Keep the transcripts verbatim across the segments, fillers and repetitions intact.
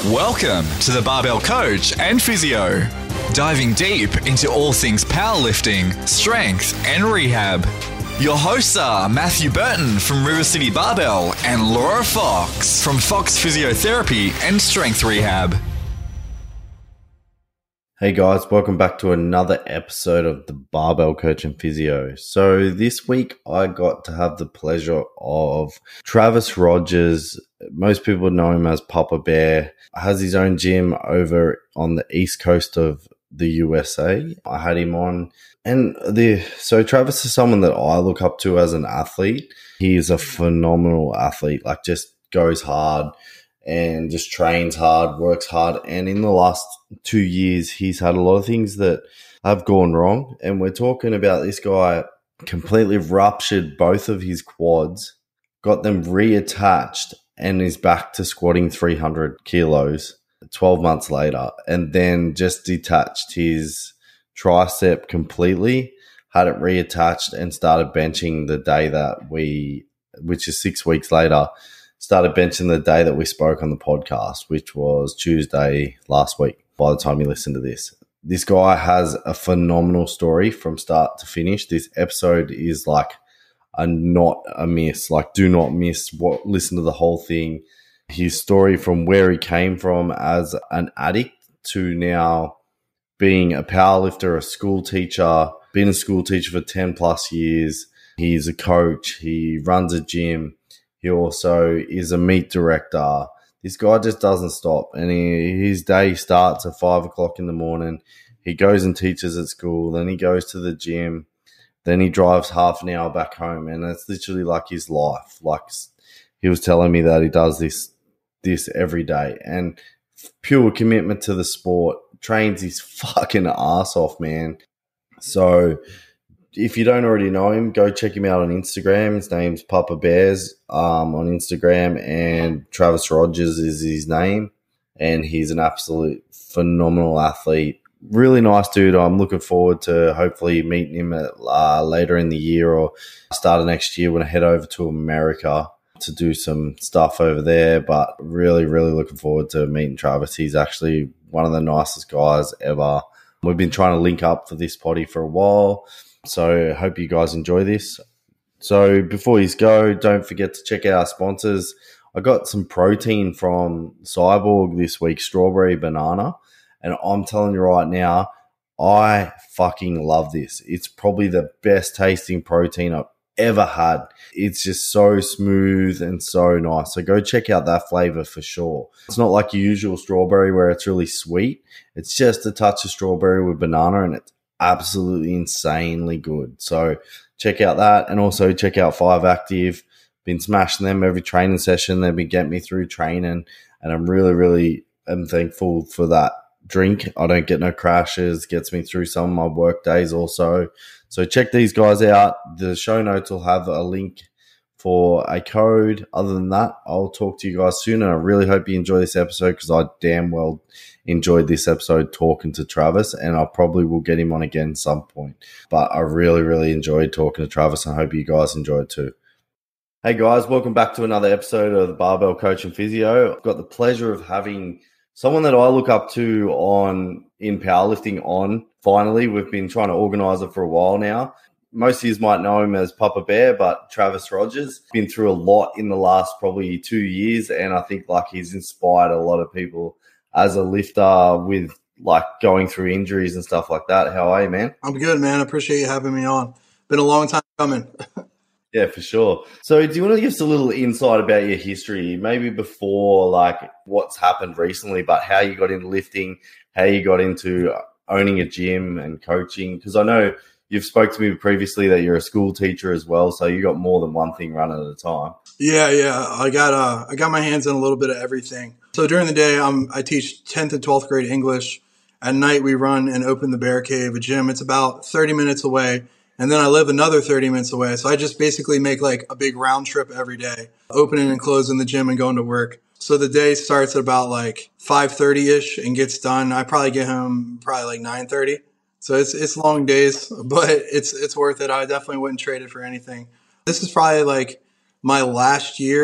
Welcome to the Barbell Coach and Physio, diving deep into all things powerlifting, strength, and rehab. Your hosts are Matthew Burton from River City Barbell and Laura Fox from Fox Physiotherapy and Strength Rehab. Hey guys, welcome back to another episode of the Barbell Coach and Physio. So this week I got to have the pleasure of Travis Rogers. Most people know him as Papa Bear. Has his own gym over on the east coast of the U S A. I had him on. And the so Travis is someone that I look up to as an athlete. He is a phenomenal athlete, like just goes hard and just trains hard, works hard. And in the last two years, he's had a lot of things that have gone wrong. And we're talking about this guy completely ruptured both of his quads, got them reattached, and is back to squatting three hundred kilos twelve months later. And then just detached his tricep completely, had it reattached, and started benching the day that we, which is six weeks later, started benching the day that we spoke on the podcast, which was Tuesday last week by the time you listen to this. This guy has a phenomenal story from start to finish. This episode is like a not a miss. Like, do not miss what, listen to the whole thing. His story from where he came from as an addict to now being a powerlifter, a school teacher, been a school teacher for ten plus years. He's a coach. He runs a gym. He also is a meet director. This guy just doesn't stop. And he, his day starts at five o'clock in the morning. He goes and teaches at school. Then he goes to the gym. Then he drives half an hour back home. And that's literally like his life. Like, he was telling me that he does this, this every day. And pure commitment to the sport. Trains his fucking ass off, man. So if you don't already know him, go check him out on Instagram. His name's Papa Bears um, on Instagram, and Travis Rogers is his name. And he's an absolute phenomenal athlete. Really nice dude. I'm looking forward to hopefully meeting him at, uh, later in the year or start of next year when I head over to America to do some stuff over there. But really, really looking forward to meeting Travis. He's actually one of the nicest guys ever. We've been trying to link up for this potty for a while. So hope you guys enjoy this. So before you go, don't forget to check out our sponsors. I got some protein from Cyborg this week, strawberry banana. And I'm telling you right now, I fucking love this. It's probably the best tasting protein I've ever had. It's just so smooth and so nice. So go check out that flavor for sure. It's not like your usual strawberry where it's really sweet. It's just a touch of strawberry with banana, and it's absolutely insanely good. So check out that, and also check out Five Active. Been smashing them every training session. They've been getting me through training, and I'm really, really am thankful for that drink. I don't get no crashes, gets me through some of my work days also. So check these guys out. The show notes will have a link for a code. Other than that, I'll talk to you guys soon, and I really hope you enjoy this episode because I damn well enjoyed this episode talking to Travis, and I probably will get him on again some point. But I really, really enjoyed talking to Travis, and I hope you guys enjoy it too. Hey guys, welcome back to another episode of the Barbell Coach and Physio. I've got the pleasure of having someone that I look up to on in powerlifting on. Finally, we've been trying to organise it for a while now. Most of you might know him as Papa Bear, but Travis Rogers been through a lot in the last probably two years, and I think like he's inspired a lot of people as a lifter with like going through injuries and stuff like that. How are you, man? I'm good, man. I appreciate you having me on. Been a long time coming. Yeah, for sure. So do you want to give us a little insight about your history, maybe before like what's happened recently, but how you got into lifting, how you got into owning a gym and coaching? Because I know you've spoke to me previously that you're a school teacher as well, so you got more than one thing running at a time. Yeah, yeah. I got uh, I got my hands on a little bit of everything. So during the day, I'm, I teach tenth and twelfth grade English. At night, we run and open the Bear Cave, a gym. It's about thirty minutes away. And then I live another thirty minutes away. So I just basically make like a big round trip every day, opening and closing the gym and going to work. So the day starts at about like five thirty-ish and gets done. I probably get home probably like nine thirty. So it's it's long days, but it's it's worth it. I definitely wouldn't trade it for anything. This is probably like my last year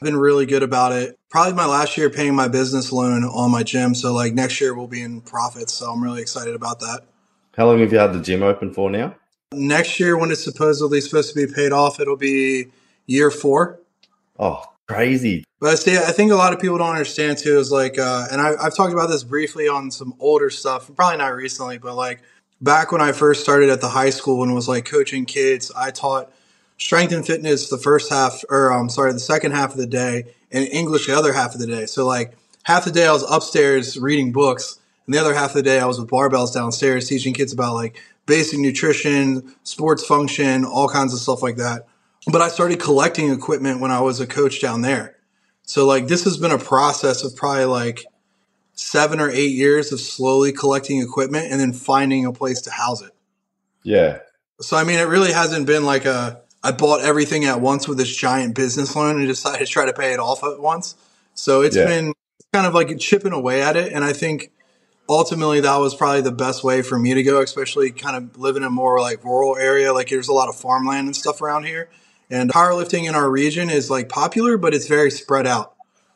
I've been really good about it. Probably my last year paying my business loan on my gym. So like next year we'll be in profits. So I'm really excited about that. How long have you had the gym open for now? Next year, when it's supposedly supposed to be paid off, it'll be year four. Oh, crazy. But see, I think a lot of people don't understand too is like, uh, and I, I've talked about this briefly on some older stuff, probably not recently, but like back when I first started at the high school and was like coaching kids, I taught strength and fitness the first half, or I'm sorry, the second half of the day, and English the other half of the day. So like half the day I was upstairs reading books, and the other half of the day I was with barbells downstairs teaching kids about like basic nutrition, sports function, all kinds of stuff like that. But I started collecting equipment when I was a coach down there. So like this has been a process of probably like seven or eight years of slowly collecting equipment and then finding a place to house it. Yeah. So, I mean, it really hasn't been like a, I bought everything at once with this giant business loan and decided to try to pay it off at once. So it's yeah. been kind of like chipping away at it. And I think ultimately that was probably the best way for me to go, especially kind of living in a more like rural area. Like there's a lot of farmland and stuff around here. And powerlifting in our region is like popular, but it's very spread out.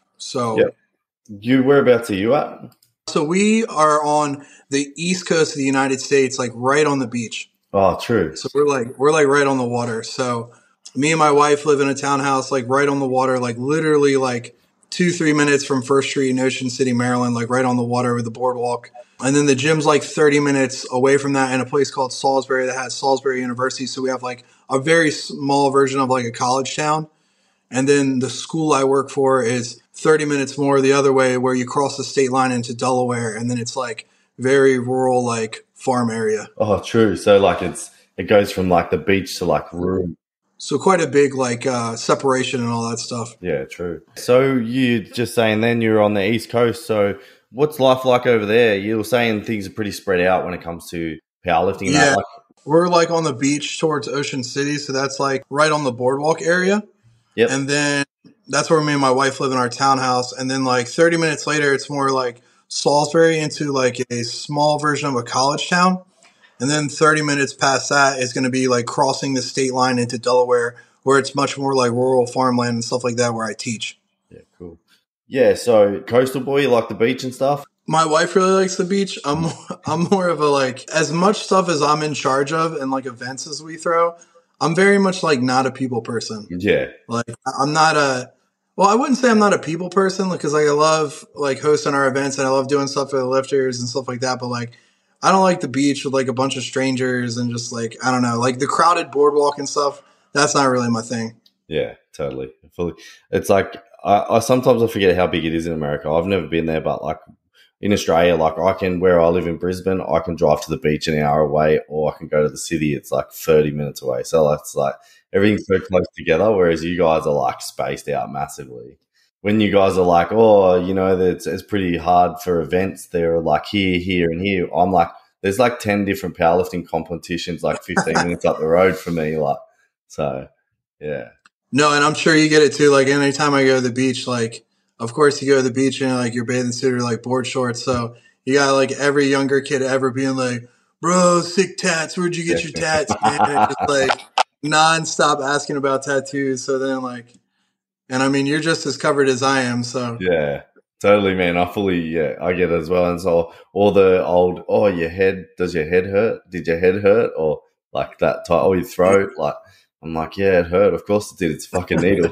So yep. You, whereabouts are you at? So we are on the east coast of the United States, like right on the beach. Oh, true. So we're like, we're like right on the water. So me and my wife live in a townhouse, like right on the water, like literally like two, three minutes from First Street in Ocean City, Maryland, like right on the water with the boardwalk. And then the gym's like thirty minutes away from that in a place called Salisbury that has Salisbury University. So we have like a very small version of like a college town. And then the school I work for is thirty minutes more the other way where you cross the state line into Delaware. And then it's like very rural, like farm area. Oh, true. So like it's, it goes from like the beach to like rural. So quite a big like uh, separation and all that stuff. Yeah, true. So you just saying then you're on the East Coast. So what's life like over there? You were saying things are pretty spread out when it comes to powerlifting. Yeah, that, like- we're like on the beach towards Ocean City. So that's like right on the boardwalk area. Yep. And then that's where me and my wife live in our townhouse. And then like thirty minutes later, it's more like Salisbury into like a small version of a college town. And then thirty minutes past that is going to be like crossing the state line into Delaware, where it's much more like rural farmland and stuff like that where I teach. Yeah, cool. Yeah, so coastal boy, you like the beach and stuff? My wife really likes the beach. I'm I'm more of a like, as much stuff as I'm in charge of and like events as we throw, I'm very much like not a people person. Yeah. Like I'm not a, well, I wouldn't say I'm not a people person because like I love like hosting our events and I love doing stuff for the lifters and stuff like that. But like, I don't like the beach with like a bunch of strangers and just like, I don't know, like the crowded boardwalk and stuff. That's not really my thing. Yeah, totally. Fully. It's like, I, I sometimes I forget how big it is in America. I've never been there, but like in Australia, like I can, where I live in Brisbane, I can drive to the beach an hour away or I can go to the city. It's like thirty minutes away. So that's like everything's so close together. Whereas you guys are like spaced out massively. When you guys are like, oh, you know, it's, it's pretty hard for events. They're like here, here, and here. I'm like, there's like ten different powerlifting competitions, like fifteen minutes up the road for me. Like, so yeah. No, and I'm sure you get it too. Like anytime I go to the beach, like, of course you go to the beach in like your bathing suit or like board shorts. So you got like every younger kid ever being like, bro, sick tats. Where'd you get your tats, man? And just like nonstop asking about tattoos. So then like, and I mean, you're just as covered as I am. So yeah, totally, man. I fully, yeah, I get it as well. And so all the old, oh, your head, does your head hurt? Did your head hurt? Or like that, type, oh, your throat. Like, I'm like, yeah, it hurt. Of course it did. It's a fucking needle.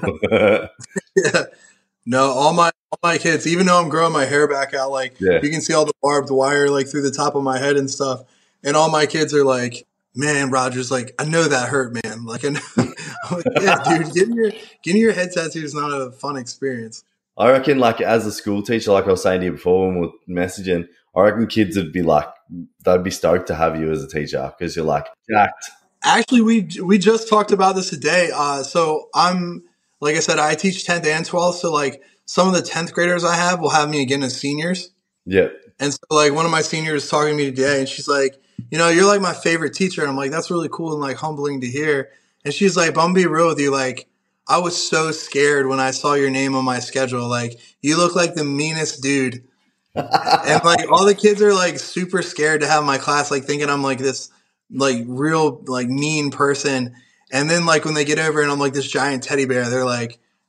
Yeah. No, all my all my kids, even though I'm growing my hair back out, like yeah. you can see all the barbed wire like through the top of my head and stuff. And all my kids are like, man, Roger's like, I know that hurt, man. Like, I know. I'm like, yeah, dude, getting your getting your head tattooed is not a fun experience. I reckon, like, as a school teacher, like I was saying to you before when we were messaging, I reckon kids would be like, they'd be stoked to have you as a teacher because you're like jacked. Actually, we we just talked about this today. Uh, so I'm, like I said, I teach tenth and twelfth. So like some of the tenth graders I have will have me again as seniors. Yeah. And so like one of my seniors talking to me today and she's like, you know, you're like my favorite teacher. And I'm like, that's really cool and like humbling to hear. And she's like, but I'm gonna be real with you. Like, I was so scared when I saw your name on my schedule. Like, you look like the meanest dude. And like all the kids are like super scared to have my class, like thinking I'm like this like real like mean person. And then like when they get over and I'm like this giant teddy bear, they're like,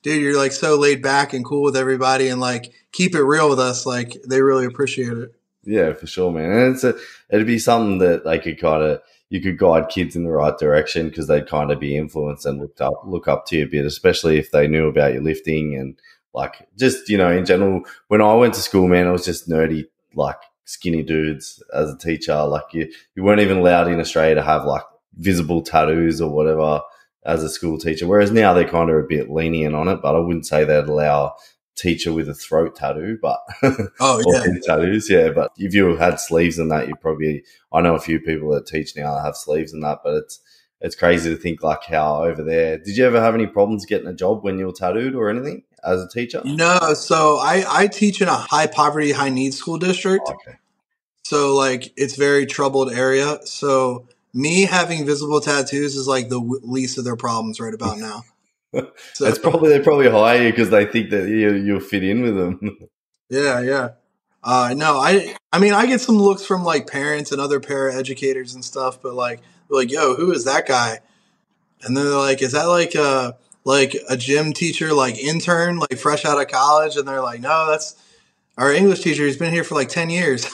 dude, you're like so laid back and cool with everybody and like keep it real with us. Like they really appreciate it. Yeah, for sure, man. And it's a, it'd be something that they could kind of, you could guide kids in the right direction because they'd kind of be influenced and looked up, look up to you a bit, especially if they knew about your lifting and like just, you know, in general, when I went to school, man, it was just nerdy, like skinny dudes as a teacher. Like you, you weren't even allowed in Australia to have like visible tattoos or whatever as a school teacher. Whereas now they're kind of a bit lenient on it, but I wouldn't say they'd allow teacher with a throat tattoo, but oh yeah, yeah, tattoos, yeah. But if you had sleeves and that, you probably. I know a few people that teach now that have sleeves and that, but it's it's crazy to think like how over there. Did you ever have any problems getting a job when you were tattooed or anything as a teacher? no. So I I teach in a high poverty, high need school district. Okay. So like it's very troubled area. So me having visible tattoos is like the w- least of their problems right about now. So, it's probably they probably hire you because they think that you you'll fit in with them. yeah, yeah. Uh, no, I I mean I get some looks from like parents and other para educators and stuff, but like they're like, yo, who is that guy? And then they're like, is that like a like a gym teacher, like intern, like fresh out of college? And they're like, no, that's our English teacher. He's been here for like ten years.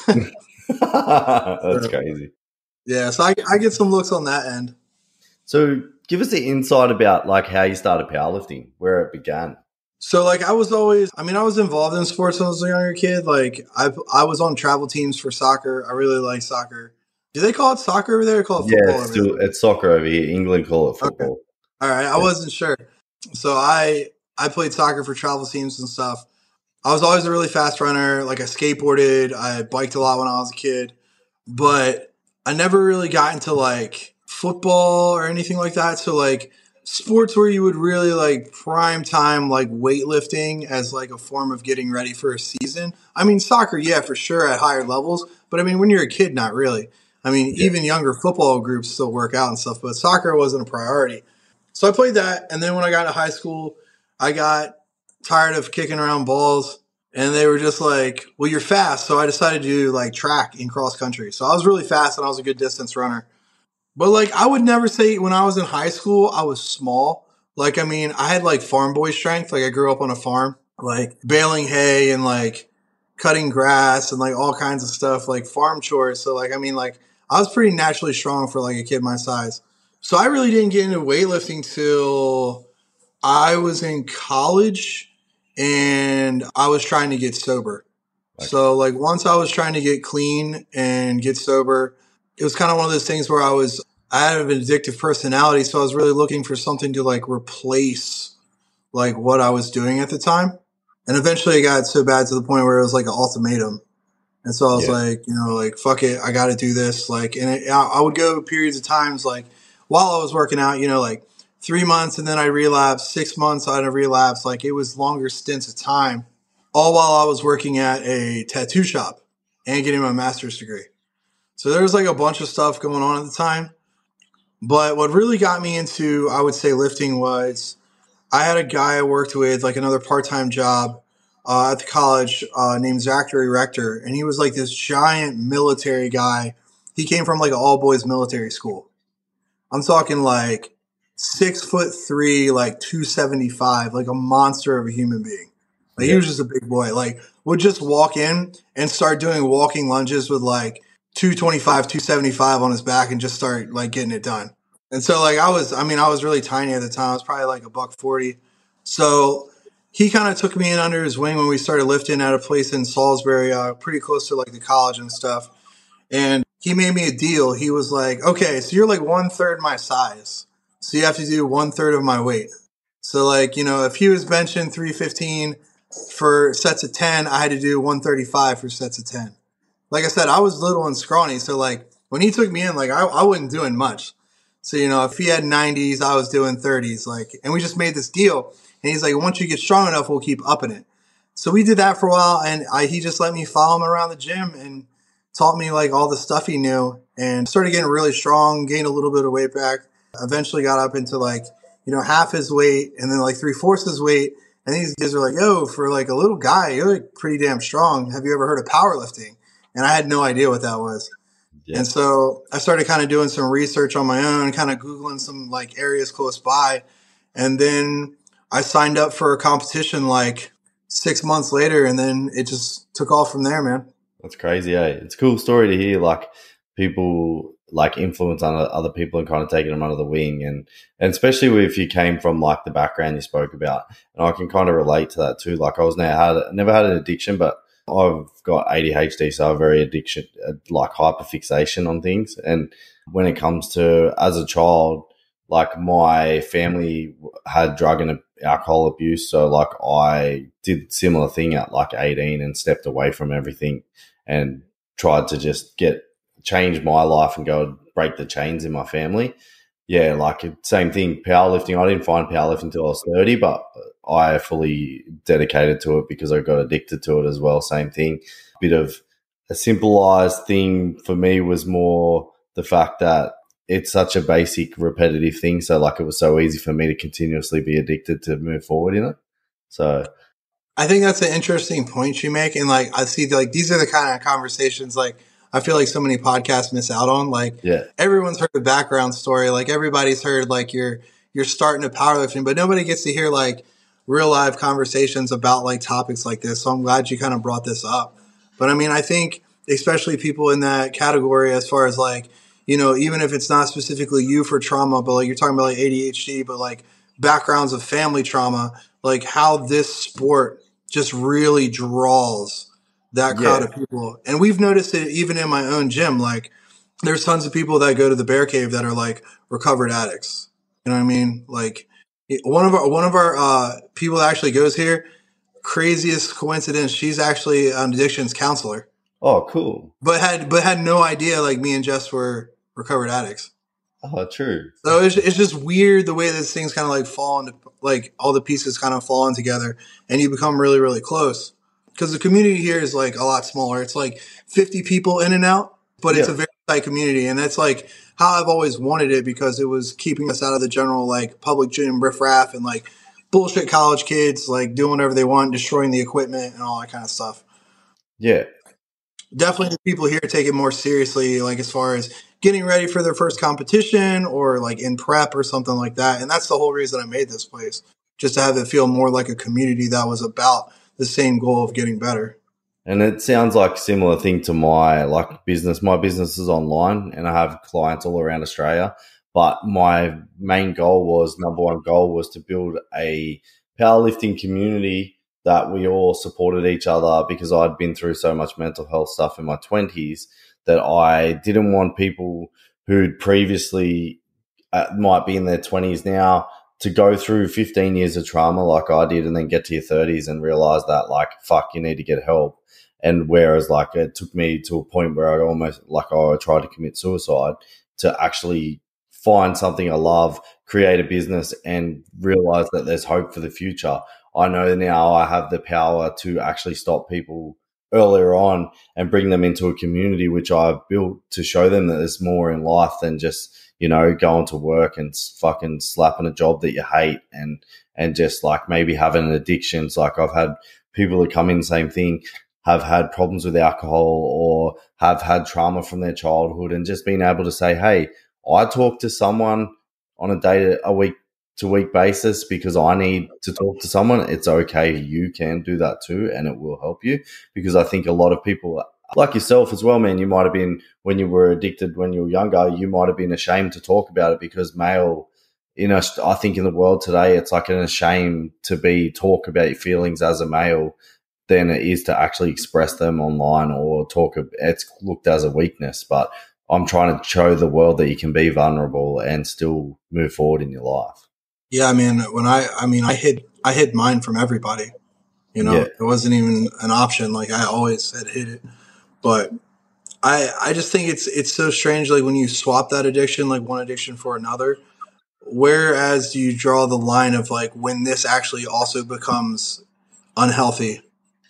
That's crazy. Yeah, so I I get some looks on that end. So give us the insight about like how you started powerlifting, where it began. So like I was always, I mean, I was involved in sports when I was a younger kid. Like I I was on travel teams for soccer. I really like soccer. Do they call it soccer over there or call it football? Yeah, it's, still, it's soccer over here. England call it football. Okay. All right, I wasn't sure. So I I played soccer for travel teams and stuff. I was always a really fast runner. Like I skateboarded, I biked a lot when I was a kid, but I never really got into like football or anything like that. So like sports where you would really like prime time like weightlifting as like a form of getting ready for a season. I mean soccer, yeah, for sure at higher levels, but I mean when you're a kid, not really. I mean yeah. Even younger football groups still work out and stuff, but soccer wasn't a priority. So I played that, and then when I got to high school, I got tired of kicking around balls, and they were just like, well, you're fast. So I decided to do like track in cross country. So I was really fast, and I was a good distance runner. But like I would never say when I was in high school, I was small. Like, I mean, I had like farm boy strength. Like I grew up on a farm, like baling hay and like cutting grass and like all kinds of stuff, like farm chores. So like, I mean, like I was pretty naturally strong for like a kid my size. So I really didn't get into weightlifting till I was in college and I was trying to get sober. Okay. So like once I was trying to get clean and get sober, it was kind of one of those things where I was, I had an addictive personality. So I was really looking for something to like replace like what I was doing at the time. And eventually it got so bad to the point where it was like an ultimatum. And so I was yeah. like, you know, like, fuck it, I got to do this. Like, and it, I, I would go periods of times like, while I was working out, you know, like three months and then I relapsed, six months I'd have relapsed. Like it was longer stints of time, all while I was working at a tattoo shop and getting my master's degree. So there was like a bunch of stuff going on at the time. But what really got me into, I would say, lifting was I had a guy I worked with, like another part-time job uh, at the college uh, named Zachary Rector. And he was like this giant military guy. He came from like an all-boys military school. I'm talking like six foot three, like two seventy-five, like a monster of a human being. Like yeah. He was just a big boy. Like would just walk in and start doing walking lunges with like two twenty-five, two seventy-five on his back and just start like getting it done. And so like I was, I mean, I was really tiny at the time. I was probably like a buck forty. So he kind of took me in under his wing when we started lifting at a place in Salisbury, uh, pretty close to like the college and stuff. And he made me a deal. He was like, okay, so you're like one third my size. So you have to do one third of my weight. So like, you know, if he was benching three fifteen for sets of ten, I had to do one thirty-five for sets of ten. Like I said, I was little and scrawny. So like when he took me in, like I, I wasn't doing much. So, you know, if he had nineties, I was doing thirties. Like, and we just made this deal. And he's like, once you get strong enough, we'll keep upping it. So we did that for a while. And I, he just let me follow him around the gym and taught me like all the stuff he knew and started getting really strong, gained a little bit of weight back. Eventually got up into like, you know, half his weight and then like three fourths his weight. And these guys are like, yo, for like a little guy, you're like pretty damn strong. Have you ever heard of powerlifting? And I had no idea what that was. Yeah. And so I started kind of doing some research on my own, kind of Googling some like areas close by. And then I signed up for a competition like six months later, and then it just took off from there, man. That's crazy, eh? It's a cool story to hear, like, people, like, influence on other people and kind of taking them under the wing. And, and especially if you came from, like, the background you spoke about. And I can kind of relate to that too. Like, I was never had, never had an addiction, but I've got A D H D, so I have very addiction, like, hyperfixation on things. And when it comes to, as a child, like, my family had drug and alcohol abuse. So, like, I did similar thing at, like, eighteen and stepped away from everything and tried to just get change my life and go break the chains in my family. Yeah, like, same thing, powerlifting. I didn't find powerlifting until I was thirty, but I fully dedicated to it because I got addicted to it as well. Same thing. Bit of a simplified thing for me was more the fact that it's such a basic, repetitive thing. So, like, it was so easy for me to continuously be addicted to move forward in it. So I think that's an interesting point you make. And, like, I see, like, these are the kind of conversations, like, I feel like so many podcasts miss out on. Like, yeah, everyone's heard the background story. Like, everybody's heard, like, you're, you're starting to powerlifting, but nobody gets to hear, like, real live conversations about, like, topics like this. So I'm glad you kind of brought this up. But I mean, I think especially people in that category, as far as, like, you know, even if it's not specifically you for trauma, but, like, you're talking about, like, A D H D, but, like, backgrounds of family trauma, like, how this sport just really draws that crowd yeah. of people. And we've noticed it even in my own gym. Like, there's tons of people that go to the Bear Cave that are, like, recovered addicts. You know what I mean? Like, one of our, one of our uh, people that actually goes here, craziest coincidence, she's actually an addictions counselor. Oh, cool. But had, but had no idea, like, me and Jess were recovered addicts. Oh, true. So it's, it's just weird the way this things kind of, like, fall into, like, all the pieces kind of fall in together and you become really, really close. Because the community here is, like, a lot smaller. It's like fifty people in and out, but it's Yeah. a very tight community. And that's, like, how I've always wanted it, because it was keeping us out of the general, like, public gym riffraff and, like, bullshit college kids, like, doing whatever they want, destroying the equipment and all that kind of stuff. Yeah. Definitely the people here take it more seriously, like, as far as getting ready for their first competition or, like, in prep or something like that. And that's the whole reason I made this place, just to have it feel more like a community that was about the same goal of getting better. And it sounds like a similar thing to my, like, business. My business is online and I have clients all around Australia. But my main goal was, number one goal was to build a powerlifting community that we all supported each other, because I'd been through so much mental health stuff in my twenties that I didn't want people who'd previously uh, might be in their twenties now to go through fifteen years of trauma like I did and then get to your thirties and realize that, like, fuck, you need to get help. And whereas, like, it took me to a point where I almost, like, I tried to commit suicide, to actually find something I love, create a business and realize that there's hope for the future. I know now I have the power to actually stop people earlier on and bring them into a community which I've built to show them that there's more in life than just, you know, going to work and fucking slapping a job that you hate and, and just, like, maybe having an addictions. Like, I've had people that come in, same thing, have had problems with alcohol or have had trauma from their childhood, and just being able to say, hey, I talk to someone on a day, a week to week basis because I need to talk to someone. It's okay. You can do that too, and it will help you, because I think a lot of people, like yourself as well, man, you might have been, when you were addicted when you were younger, you might have been ashamed to talk about it, because male, you know, I think in the world today, it's like an shame to be talk about your feelings as a male than it is to actually express them online or talk. It's looked as a weakness, but I'm trying to show the world that you can be vulnerable and still move forward in your life. Yeah, I mean, when I, I mean, I hid, I hid mine from everybody. You know, Yeah. it wasn't even an option. Like, I always had hid it. But I, I just think it's, it's so strange. Like, when you swap that addiction, like one addiction for another, whereas do you draw the line of, like, when this actually also becomes unhealthy?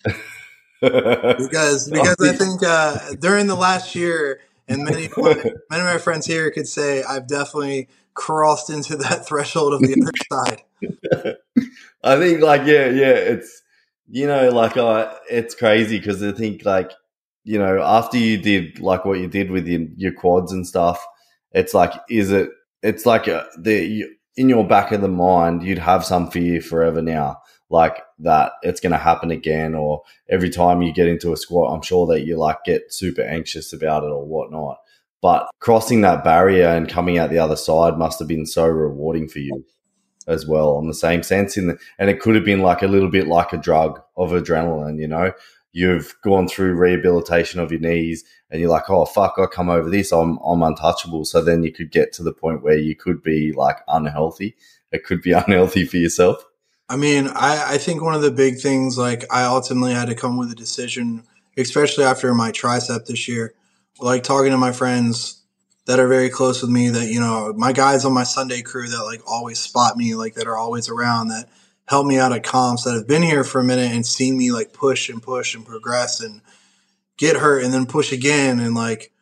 because because I think uh, during the last year, and many many of my friends here could say, I've definitely crossed into that threshold of the other side. I think, like, yeah, yeah, it's, you know, like, uh, it's crazy because I think, like, you know, after you did, like, what you did with your, your quads and stuff, it's like, is it, it's like a, the, you, in your back of the mind, you'd have some fear forever now, like that it's going to happen again, or every time you get into a squat, I'm sure that you like get super anxious about it or whatnot. But crossing that barrier and coming out the other side must have been so rewarding for you as well, on the same sense. In the, and it could have been like a little bit like a drug of adrenaline, you know? You've gone through rehabilitation of your knees and you're like, oh, fuck, I come over this, I'm I'm untouchable. So then you could get to the point where you could be like unhealthy. It could be unhealthy for yourself. I mean, I, I think one of the big things, like I ultimately had to come with a decision, especially after my tricep this year, like talking to my friends that are very close with me, that, you know, my guys on my Sunday crew that like always spot me, like that are always around, that help me out at comps, that have been here for a minute and seen me like push and push and progress and get hurt and then push again. And like,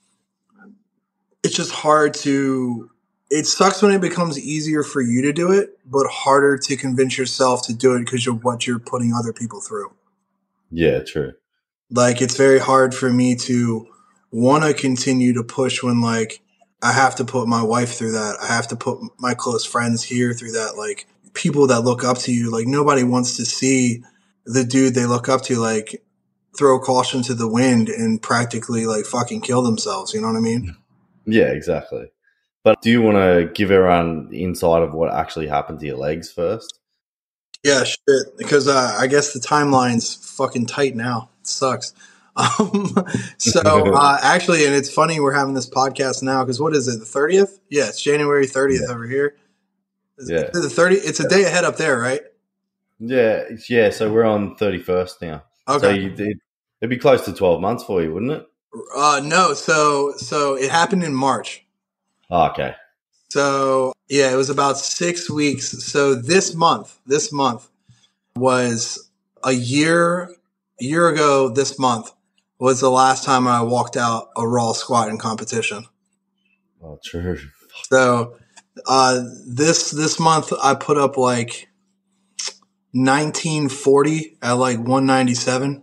it's just hard to, it sucks when it becomes easier for you to do it, but harder to convince yourself to do it because of what you're putting other people through. Yeah, true. Like, it's very hard for me to want to continue to push when like I have to put my wife through that. I have to put my close friends here through that. Like, people that look up to you, like nobody wants to see the dude they look up to like throw caution to the wind and practically like fucking kill themselves. You know what I mean? Yeah, exactly. But do you want to give everyone the insight of what actually happened to your legs first? Yeah, shit. Because uh, I guess the timeline's fucking tight now. It sucks. Um, so uh, actually, and it's funny we're having this podcast now because what is it, the thirtieth? Yeah, it's January thirtieth yeah. over here. Is yeah, the thirty. It's a day ahead up there, right? Yeah, yeah. So we're on thirty-first now. Okay, so you did. It'd be close to twelve months for you, wouldn't it? Uh, no. So so it happened in March. Oh, okay. So yeah, it was about six weeks. So this month, this month was a year. A year ago, this month was the last time I walked out a raw squat in competition. Oh, true. So uh, this this month I put up like nineteen forty at like one ninety-seven.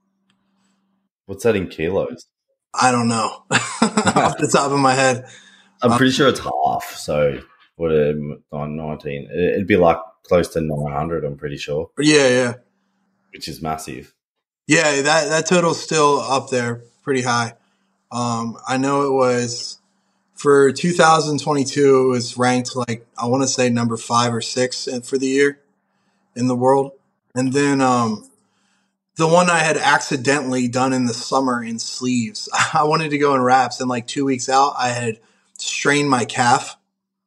What's that in kilos? I don't know off the top of my head. I'm pretty um, sure it's half. So what on nineteen? It'd be like close to nine hundred. I'm pretty sure. Yeah, yeah. Which is massive. Yeah, that that total's still up there, pretty high. Um, I know it was for two thousand twenty-two. It was ranked like I want to say number five or six for the year in the world. And then um, the one I had accidentally done in the summer in sleeves. I wanted to go in wraps, and like two weeks out, I had strained my calf,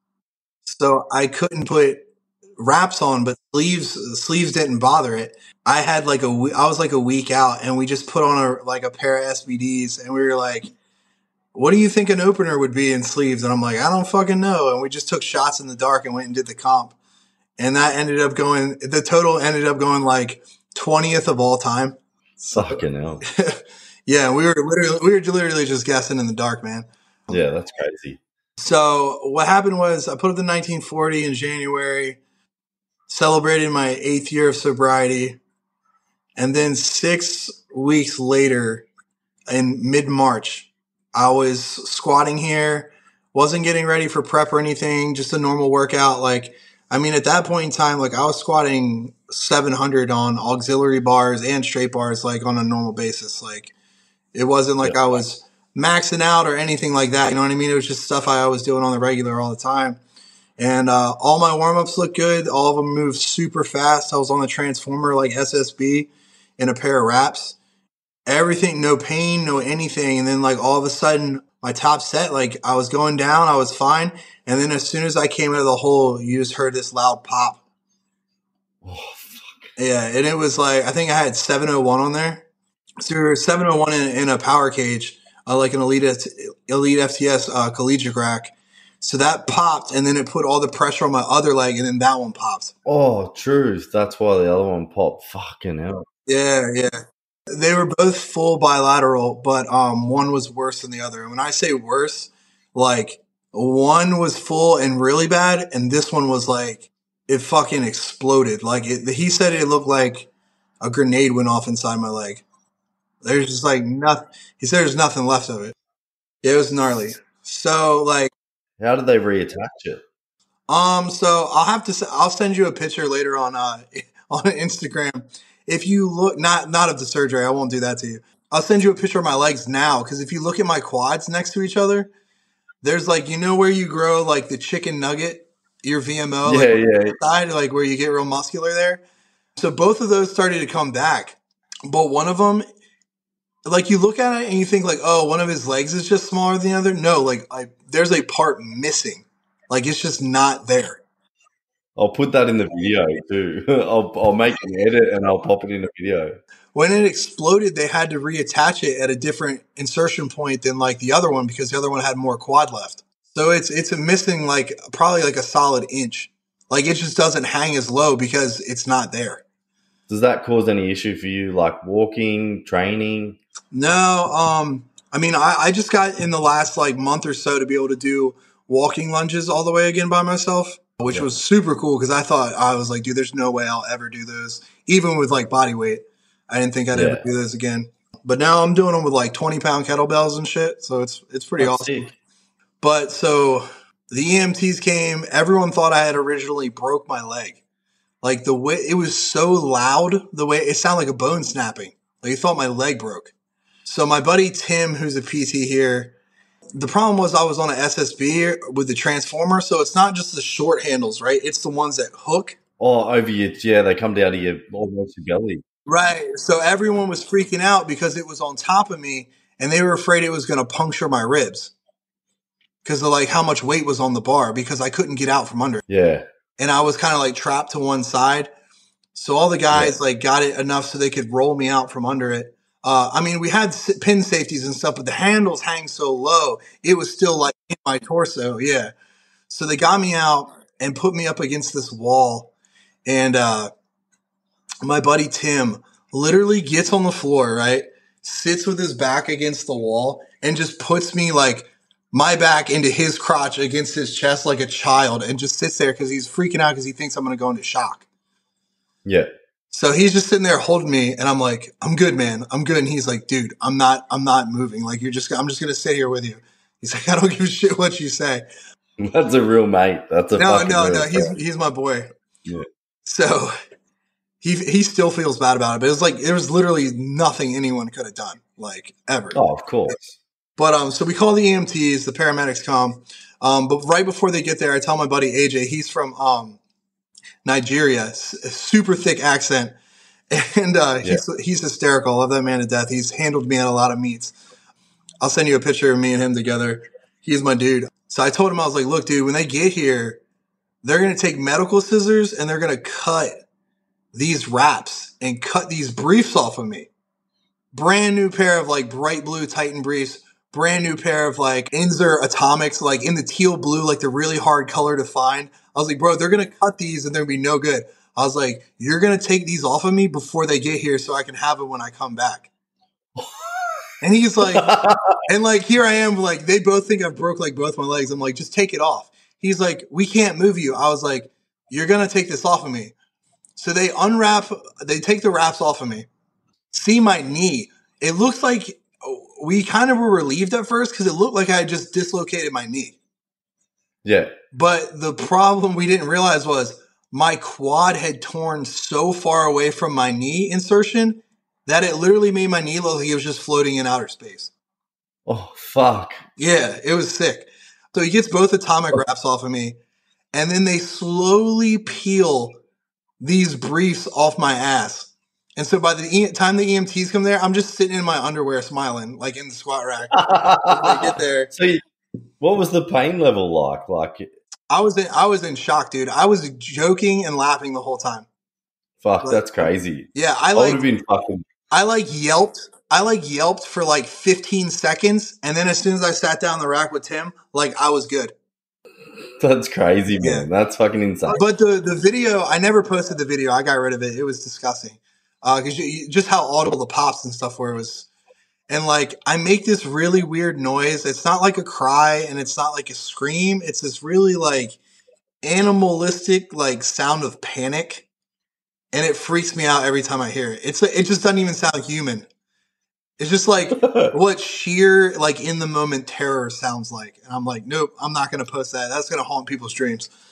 so I couldn't put wraps on, but sleeves sleeves didn't bother it. I had like a I was like a week out, and we just put on a like a pair of S B Ds, and we were like, "What do you think an opener would be in sleeves?" And I'm like, "I don't fucking know." And we just took shots in the dark and went and did the comp, and that ended up going. The total ended up going like twentieth of all time. Fucking hell. Yeah, we were literally we were literally just guessing in the dark, man. Yeah, that's crazy. So what happened was I put up the nineteen forty in January, celebrated my eighth year of sobriety, and then six weeks later, in mid-March, I was squatting here, wasn't getting ready for prep or anything, just a normal workout. Like, I mean, at that point in time, like I was squatting seven hundred on auxiliary bars and straight bars, like on a normal basis. Like, it wasn't like yeah. I was maxing out or anything like that. You know what I mean? It was just stuff I was doing on the regular all the time. And uh, all my warm-ups looked good. All of them moved super fast. I was on the transformer like S S B in a pair of wraps. Everything, no pain, no anything. And then like all of a sudden, my top set, like I was going down, I was fine. And then as soon as I came out of the hole, you just heard this loud pop. Oh, fuck. Yeah, and it was like, I think I had seven oh one on there. So we were seven oh one in, in a power cage, uh, like an Elite, Elite F T S uh, collegiate rack. So that popped, and then it put all the pressure on my other leg, and then that one popped. Oh, truth. That's why the other one popped. Fucking hell. Yeah, yeah. They were both full bilateral, but um, one was worse than the other. And when I say worse, like one was full and really bad, and this one was like, it fucking exploded. Like it, he said it looked like a grenade went off inside my leg. There's just like nothing. He said there's nothing left of it. Yeah, it was gnarly. So like, how did they reattach it? Um, so I'll have to. s- I'll send you a picture later on uh on Instagram. If you look, not not of the surgery, I won't do that to you. I'll send you a picture of my legs now because if you look at my quads next to each other, there's like you know where you grow like the chicken nugget, your V M O, like Yeah, yeah. side, like where you get real muscular there. So both of those started to come back, but one of them, like you look at it and you think like, oh, one of his legs is just smaller than the other. No, like I, there's a part missing, like it's just not there. I'll put that in the video too. I'll I'll make an edit and I'll pop it in the video. When it exploded, they had to reattach it at a different insertion point than like the other one because the other one had more quad left. So it's it's a missing like probably like a solid inch. Like it just doesn't hang as low because it's not there. Does that cause any issue for you, like walking, training? No, um, I mean I, I just got in the last like month or so to be able to do walking lunges all the way again by myself, which Yeah. was super cool because I thought I was like, dude, there's no way I'll ever do those, even with like body weight. I didn't think I'd ever Yeah. do this again. But now I'm doing them with like twenty pound kettlebells and shit. So it's it's pretty That's awesome. sick. But so the E M Ts came. Everyone thought I had originally broke my leg. Like the way it was so loud, the way it sounded like a bone snapping. Like he thought my leg broke. So my buddy Tim, who's a P T here, the problem was I was on an S S B with the transformer. So it's not just the short handles, right? It's the ones that hook. Oh, over your yeah, they come down to your almost your belly. Right. So everyone was freaking out because it was on top of me and they were afraid it was going to puncture my ribs because of like how much weight was on the bar because I couldn't get out from under it. Yeah. And I was kind of like trapped to one side. So all the guys like got it enough so they could roll me out from under it. Uh, I mean, we had s- pin safeties and stuff, but the handles hang so low, it was still like in my torso. Yeah. So they got me out and put me up against this wall. And uh, my buddy Tim literally gets on the floor, right? Sits with his back against the wall and just puts me like my back into his crotch against his chest like a child and just sits there because he's freaking out because he thinks I'm going to go into shock. Yeah. So he's just sitting there holding me and I'm like, I'm good, man. I'm good. And he's like, dude, I'm not, I'm not moving. Like you're just, I'm just going to sit here with you. He's like, I don't give a shit what you say. That's a real mate. That's a No, fucking no, real no. He's, friend. he's my boy. Yeah. So he, he still feels bad about it, but it's like, there was literally nothing anyone could have done, like ever. Oh, of course. But, um, so we call the E M Ts, the paramedics come. Um, but right before they get there, I tell my buddy A J, he's from, um, Nigeria, s- super thick accent. And uh, he's he's hysterical. I love that man to death. He's handled me at a lot of meets. I'll send you a picture of me and him together. He's my dude. So I told him, I was like, look, dude, when they get here, they're going to take medical scissors and they're going to cut these wraps and cut these briefs off of me. Brand new pair of like bright blue Titan briefs. Brand new pair of like Inzer Atomics, like in the teal blue, like the really hard color to find. I was like, bro, they're going to cut these and they're going to be no good. I was like, you're going to take these off of me before they get here so I can have it when I come back. And he's like, and like, here I am, like, they both think I've broke like both my legs. I'm like, just take it off. He's like, we can't move you. I was like, you're going to take this off of me. So they unwrap, they take the wraps off of me. See my knee. It looks like we kind of were relieved at first because it looked like I had just dislocated my knee. Yeah. But the problem we didn't realize was my quad had torn so far away from my knee insertion that it literally made my knee look like it was just floating in outer space. Oh, fuck. Yeah, it was sick. So he gets both atomic wraps off of me, and then they slowly peel these briefs off my ass. And so by the e- time the E M Ts come there, I'm just sitting in my underwear smiling, like in the squat rack. When they get there. So you, what was the pain level like? Like, I was in, I was in shock, dude. I was joking and laughing the whole time. fuck, Like, that's crazy. Yeah, I I would like have been fucking. I like yelped. I like yelped for like fifteen seconds, and then as soon as I sat down the rack with Tim, like I was good. That's crazy, man. Yeah. That's fucking insane. But the the video, I never posted the video. I got rid of it. It was disgusting because you just how audible the pops and stuff were was. And like I make this really weird noise. It's not like a cry, and it's not like a scream. It's this really like animalistic like sound of panic, and it freaks me out every time I hear it. It's it just doesn't even sound human. It's just like what sheer like in the moment terror sounds like. And I'm like, nope, I'm not going to post that. That's going to haunt people's dreams.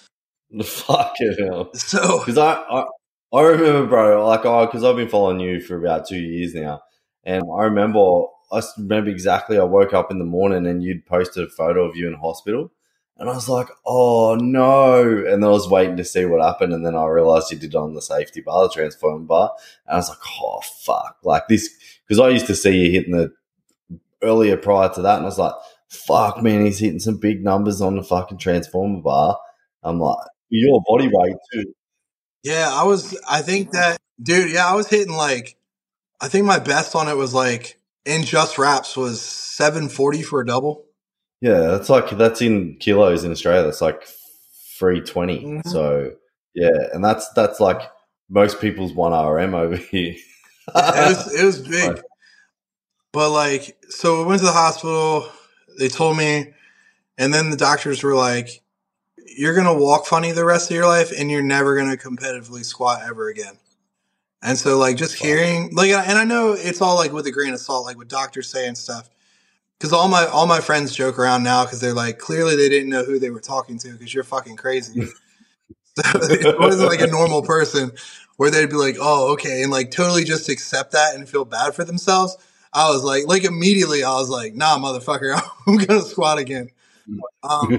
Fucking hell. So Because I, I, I remember, bro, like, I, because I've been following you for about two years now. And I remember, I s- remember exactly, I woke up in the morning and you'd posted a photo of you in hospital. And I was like, oh, no. And then I was waiting to see what happened. And then I realized you did it on the safety bar, the transform bar. And I was like, oh, fuck. Like this, because I used to see you hitting the earlier prior to that. And I was like, fuck, man, he's hitting some big numbers on the fucking transformer bar. I'm like, your body weight too. yeah, I was. I think that, dude. Yeah, I was hitting like. I think my best on it was like in just wraps was seven forty for a double. Yeah, that's like that's in kilos in Australia. That's like three twenty. Mm-hmm. So yeah, and that's that's like most people's one R M over here. Yeah, it was it was big, Like, but like so we went to the hospital. They told me, and then the doctors were like, "You're gonna walk funny the rest of your life, and you're never gonna competitively squat ever again." And so like just hearing like, and I know it's all like with a grain of salt, like what doctors say and stuff. Because all my all my friends joke around now because they're like, clearly they didn't know who they were talking to because you're fucking crazy. So it wasn't like a normal person where they'd be like, oh, okay, and like totally just accept that and feel bad for themselves. I was like, like immediately, I was like, nah, motherfucker, I'm gonna squat again. Um,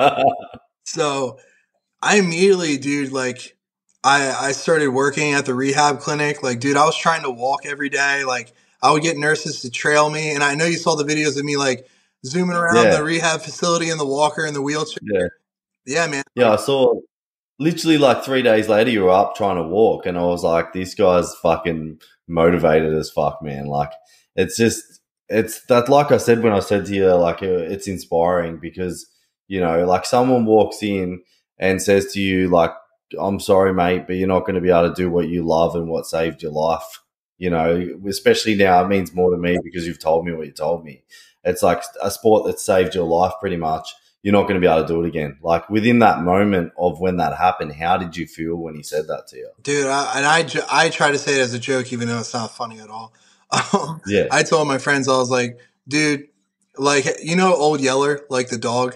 so I immediately, dude, like, I I started working at the rehab clinic. Like, dude, I was trying to walk every day. Like, I would get nurses to trail me, and I know you saw the videos of me like zooming around Yeah. the rehab facility in the walker and the wheelchair. yeah, Yeah, man. yeah. I saw literally like three days later you were up trying to walk, and I was like, this guy's fucking motivated as fuck, man. Like, it's just it's that. Like I said when I said to you, like, it's inspiring because you know, like someone walks in and says to you, like, I'm sorry, mate, but you're not going to be able to do what you love and what saved your life. You know, especially now, it means more to me because you've told me what you told me. It's like a sport that saved your life pretty much. You're not going to be able to do it again. Like within that moment of when that happened, how did you feel when he said that to you? Dude, I, and I, I try to say it as a joke, even though it's not funny at all. Um, Yeah. I told my friends, I was like, dude, like, you know, Old Yeller, like the dog?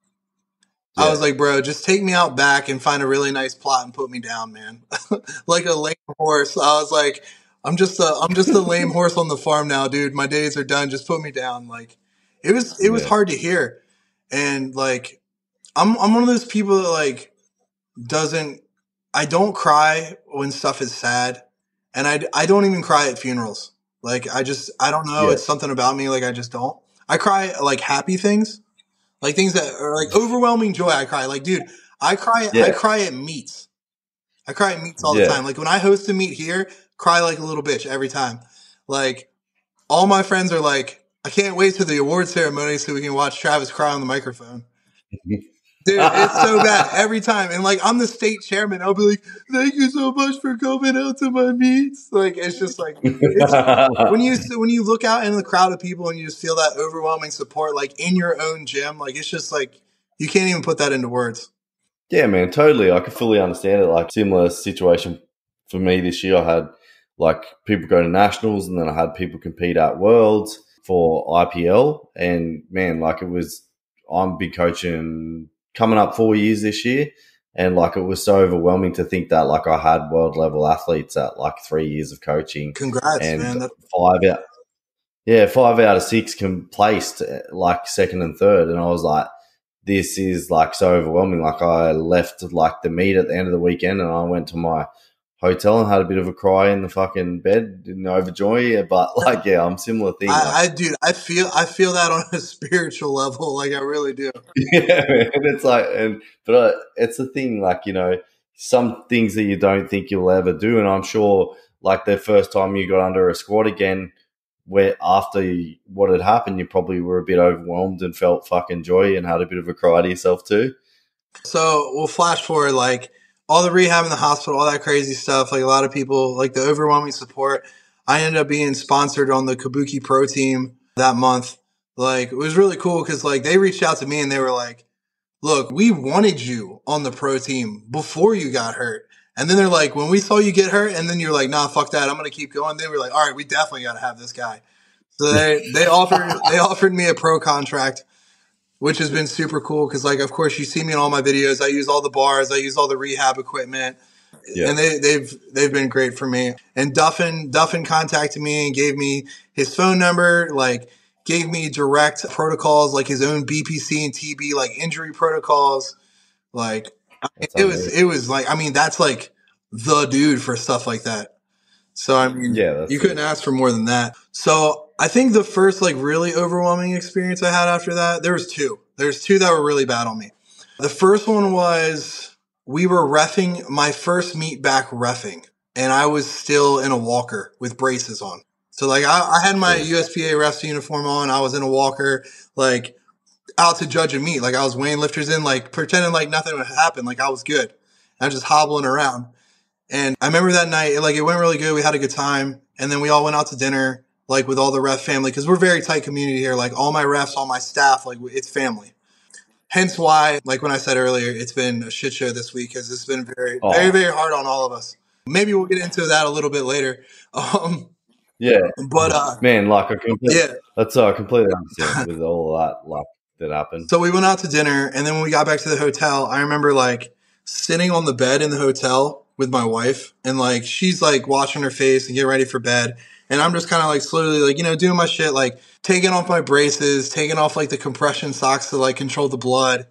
Yeah. I was like, bro, just take me out back and find a really nice plot and put me down, man. Like a lame horse. I was like, I'm just a, I'm just a lame horse on the farm now, dude. My days are done. Just put me down. Like, it was, it was Yeah. hard to hear. And like, I'm, I'm one of those people that like doesn't, I don't cry when stuff is sad. And I, I don't even cry at funerals. Like, I just, I don't know. Yeah. It's something about me. Like, I just don't. I cry like happy things. Like things that are like overwhelming joy, I cry. Like, dude, I cry. Yeah. I cry at meets. I cry at meets all Yeah. the time. Like when I host a meet here, cry like a little bitch every time. Like all my friends are like, I can't wait to the award ceremony so we can watch Travis cry on the microphone. Dude, it's so bad every time. And like I'm the state chairman. I'll be like, thank you so much for coming out to my meets. Like it's just like it's, when you when you look out in the crowd of people and you just feel that overwhelming support, like in your own gym, like it's just like you can't even put that into words. Yeah, man, totally. I can fully understand it. Like similar situation for me this year. I had like people go to nationals, and then I had people compete at Worlds for I P L. And man, like it was, I'm been coaching coming up four years this year, and like it was so overwhelming to think that like I had world level athletes at like three years of coaching. Congrats, and man. That's- five out, yeah, five out of six can placed like second and third, and I was like, this is like so overwhelming. Like I left like the meet at the end of the weekend, and I went to my hotel and had a bit of a cry in the fucking bed, didn't overjoy. But like, yeah, I'm similar thing. I, like, I dude, I feel I feel that on a spiritual level. Like I really do. yeah, man. It's like, and but uh, it's the thing. Like you know, some things that you don't think you'll ever do, and I'm sure like the first time you got under a squat again, where after you, what had happened, you probably were a bit overwhelmed and felt fucking joy and had a bit of a cry to yourself too. So we'll flash forward, like all the rehab in the hospital, all that crazy stuff. Like a lot of people, like the overwhelming support. I ended up being sponsored on the Kabuki Pro team that month. Like it was really cool because like they reached out to me and they were like, "Look, we wanted you on the pro team before you got hurt." And then they're like, when we saw you get hurt, and then you're like, nah, fuck that, I'm gonna keep going. They were like, all right, we definitely gotta have this guy. So they they offered they offered me a pro contract. which has been super cool because, like, of course, you see me in all my videos. I use all the bars. I use all the rehab equipment. Yeah. And they, they've they've been great for me. And Duffin Duffin contacted me and gave me his phone number, like gave me direct protocols, like his own B P C and T B, like injury protocols. Like that's it amazing. was it was like I mean that's like the dude for stuff like that. So I mean yeah, you couldn't it. ask for more than that. So I think the first like really overwhelming experience I had after that, there was two. There's two that were really bad on me. The first one was we were reffing my first meet back reffing, and I was still in a walker with braces on. So like I, I had my U S P A refs uniform on. I was in a walker, like out to judge a meet. Like I was weighing lifters in, like pretending like nothing would happen. Like I was good. I was just hobbling around. And I remember that night, like it went really good. We had a good time. And then we all went out to dinner, like with all the ref family, because we're a very tight community here. Like all my refs, all my staff, like it's family. Hence why, like when I said earlier, it's been a shit show this week because it's been very, oh. very, very hard on all of us. Maybe we'll get into that a little bit later. Um, yeah, but uh, man, like I completely, yeah, that's uh, completely understand with all that, like that happened. So we went out to dinner, and then when we got back to the hotel, I remember like sitting on the bed in the hotel with my wife, and like she's like washing her face and getting ready for bed, and I'm just kind of like slowly like you know doing my shit like. Taking off my braces, taking off like the compression socks to like control the blood,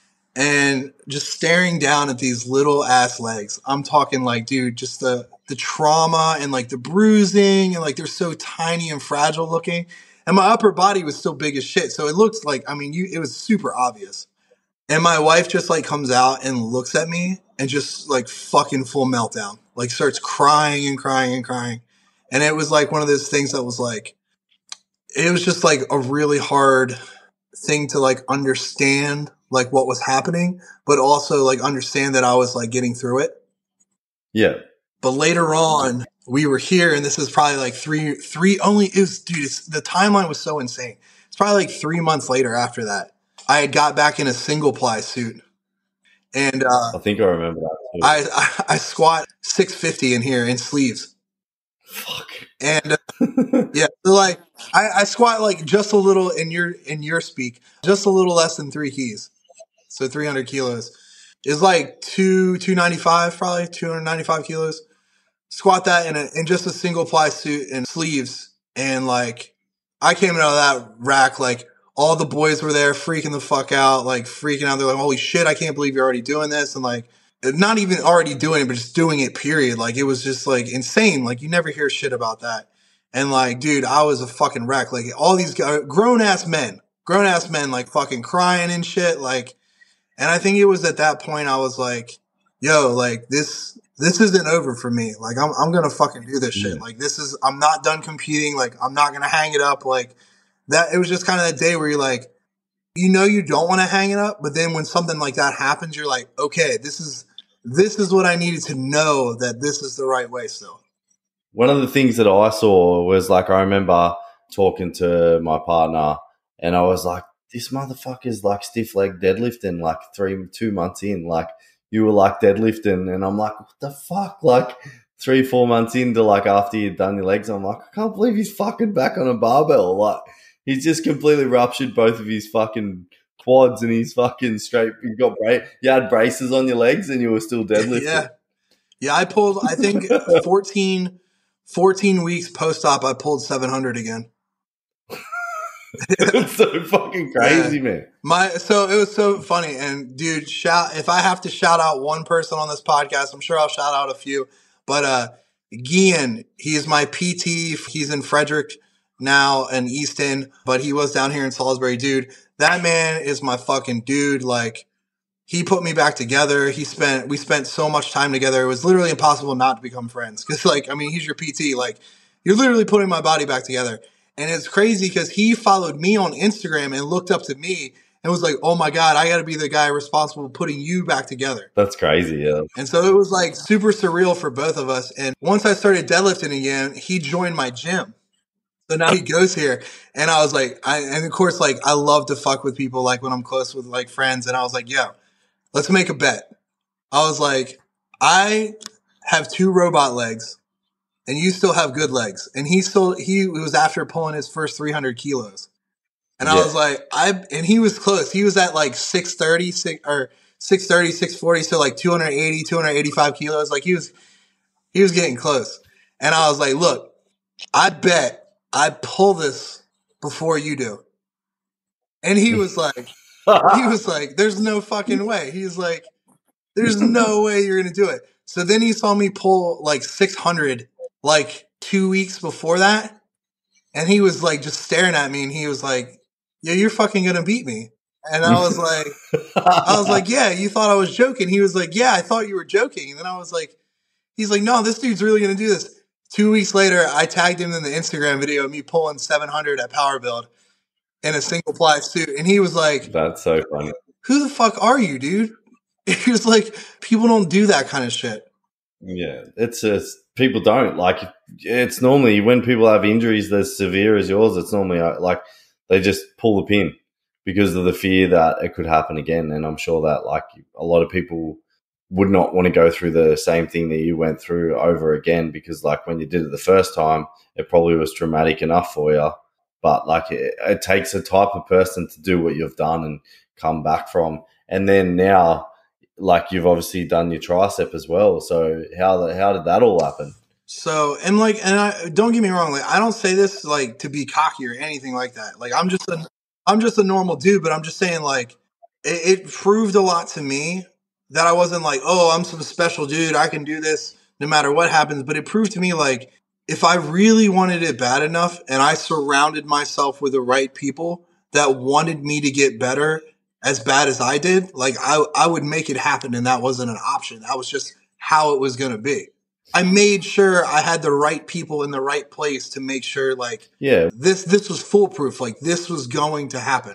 and just staring down at these little ass legs. I'm talking like, dude, just the the trauma and like the bruising and like they're so tiny and fragile looking. And my upper body was still big as shit, so it looked like I mean, you it was super obvious. And my wife just like comes out and looks at me and just like fucking full meltdown, like starts crying and crying and crying. And it was like one of those things that was like. It was just like a really hard thing to like understand like what was happening, but also like understand that I was like getting through it. Yeah. But later on, we were here, and this is probably like three, three only. It was, dude, it's, the timeline was so insane. It's probably like three months later after that, I had got back in a single ply suit, and uh, I think I remember that too. I, I I squat six fifty in here in sleeves. Fuck. And uh, yeah, so like I, I squat like just a little in your in your speak, just a little less than three keys, so three hundred kilos is like two two ninety five, probably two hundred ninety five kilos. Squat that in a in just a single ply suit and sleeves, and like I came out of that rack like all the boys were there, freaking the fuck out, like freaking out. They're like, "Holy shit, I can't believe you're already doing this!" And like. Not even already doing it, but just doing it, period. Like, it was just, like, insane. Like, you never hear shit about that. And, like, dude, I was a fucking wreck. Like, all these guys, grown-ass men, grown-ass men, like, fucking crying and shit. Like, and I think it was at that point I was like, yo, like, this this isn't over for me. Like, I'm I'm going to fucking do this shit. Like, this is, I'm not done competing. Like, I'm not going to hang it up. Like, that, it was just kind of that day where you're like, you know you don't want to hang it up, but then when something like that happens, you're like, okay, this is this is what I needed to know that this is the right way still. One of the things that I saw was like I remember talking to my partner and I was like, this motherfucker's like stiff leg deadlifting like three two months in. Like you were like deadlifting and I'm like, what the fuck? Like three, four months into like after you'd done your legs, I'm like, I can't believe he's fucking back on a barbell. Like he's just completely ruptured both of his fucking quads and he's fucking straight. You got bra- you had braces on your legs and you were still deadlifting. Yeah. Yeah, I pulled, I think fourteen, fourteen weeks post-op, I pulled seven hundred again. It's so fucking crazy, yeah. man. My So it was so funny. And dude, shout if I have to shout out one person on this podcast, I'm sure I'll shout out a few. But uh, Gian, he is my P T. He's in Frederick now in Easton, but he was down here in Salisbury. Dude, that man is my fucking dude. Like, he put me back together. He spent, we spent so much time together. It was literally impossible not to become friends. Cause like, I mean, he's your P T. Like, you're literally putting my body back together. And it's crazy because he followed me on Instagram and looked up to me and was like, oh my God, I got to be the guy responsible for putting you back together. That's crazy. Yeah. And so it was like super surreal for both of us. And once I started deadlifting again, he joined my gym. So now he goes here and I was like, I, and of course, like I love to fuck with people like when I'm close with like friends. And I was like, yo, let's make a bet. I was like, I have two robot legs and you still have good legs. And he still, he was after pulling his first three hundred kilos. And I was like, I, and he was close. He was at like six thirty, six, or six thirty, six forty, so like two eighty, two eighty-five kilos. Like he was, he was getting close. And I was like, look, I bet I pull this before you do. And he was like, he was like, there's no fucking way. He's like, there's no way you're going to do it. So then he saw me pull like six hundred like two weeks before that. And he was like just staring at me and he was like, yeah, you're fucking going to beat me. And I was like, I was like, yeah, you thought I was joking. He was like, yeah, I thought you were joking. And then I was like, he's like, no, this dude's really going to do this. Two weeks later, I tagged him in the Instagram video of me pulling seven hundred at Power Build in a single ply suit. And he was like, that's so funny. Who the fuck are you, dude? He was like, people don't do that kind of shit. Yeah, it's just, people don't. Like, it's normally when people have injuries as severe as yours, it's normally like they just pull the pin because of the fear that it could happen again. And I'm sure that like a lot of people would not want to go through the same thing that you went through over again, because like when you did it the first time, it probably was traumatic enough for you. But like it, it takes a type of person to do what you've done and come back from. And then now, like you've obviously done your tricep as well. So how the, how did that all happen? So, and like, and I don't get me wrong, like I don't say this like to be cocky or anything like that. Like I'm just a, I'm just a normal dude, but I'm just saying like it, it proved a lot to me that I wasn't like, oh, I'm some special dude, I can do this no matter what happens. But it proved to me like if I really wanted it bad enough and I surrounded myself with the right people that wanted me to get better as bad as I did, like I, I would make it happen. And that wasn't an option. That was just how it was going to be. I made sure I had the right people in the right place to make sure like, yeah, this, this was foolproof. Like this was going to happen.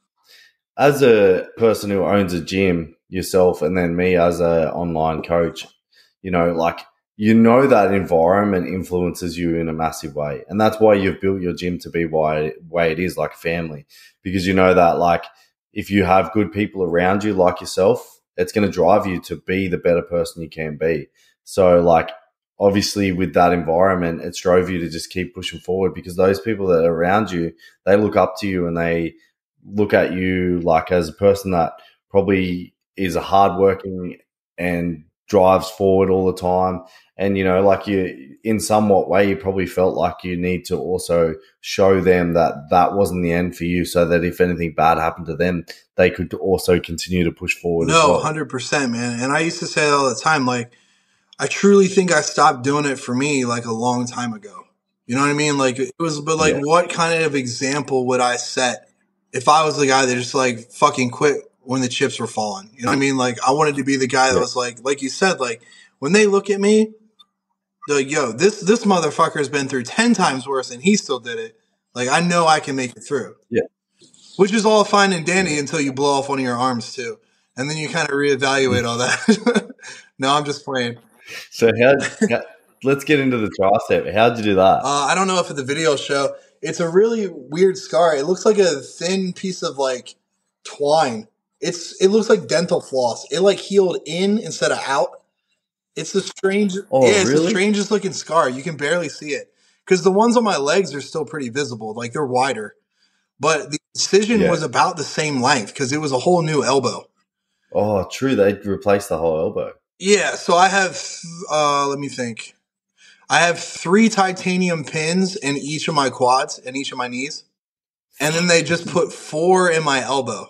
As a person who owns a gym yourself, and then me as a online coach, you know, like, you know, that environment influences you in a massive way. And that's why you've built your gym to be why way it is, like family, because you know that like if you have good people around you like yourself, it's going to drive you to be the better person you can be. So like, obviously with that environment, it's drove you to just keep pushing forward, because those people that are around you, they look up to you and they look at you like as a person that probably is a hardworking and drives forward all the time. And, you know, like you, in somewhat way, you probably felt like you need to also show them that that wasn't the end for you, so that if anything bad happened to them, they could also continue to push forward. No, as well. one hundred percent, man. And I used to say it all the time, like, I truly think I stopped doing it for me like a long time ago. You know what I mean? Like it was, but like, yeah. What kind of example would I set if I was the guy that just like fucking quit when the chips were falling? You know what I mean? Like I wanted to be the guy that yeah. was like, like you said, like when they look at me, they're like, yo, this, this motherfucker's been through ten times worse and he still did it. Like, I know I can make it through. Yeah. Which is all fine and dandy until you blow off one of your arms too. And then you kind of reevaluate all that. No, I'm just playing. So how, how let's get into the tricep. How'd you do that? Uh, I don't know if the video show. It's a really weird scar. It looks like a thin piece of like twine. It's it looks like dental floss. It like healed in instead of out. It's the strange. Oh, yeah, it's really? the strangest looking scar. You can barely see it because the ones on my legs are still pretty visible. Like they're wider, but the incision yeah. was about the same length because it was a whole new elbow. Oh, true. They replaced the whole elbow. Yeah, so I have, uh, let me think. I have three titanium pins in each of my quads and each of my knees. And then they just put four in my elbow.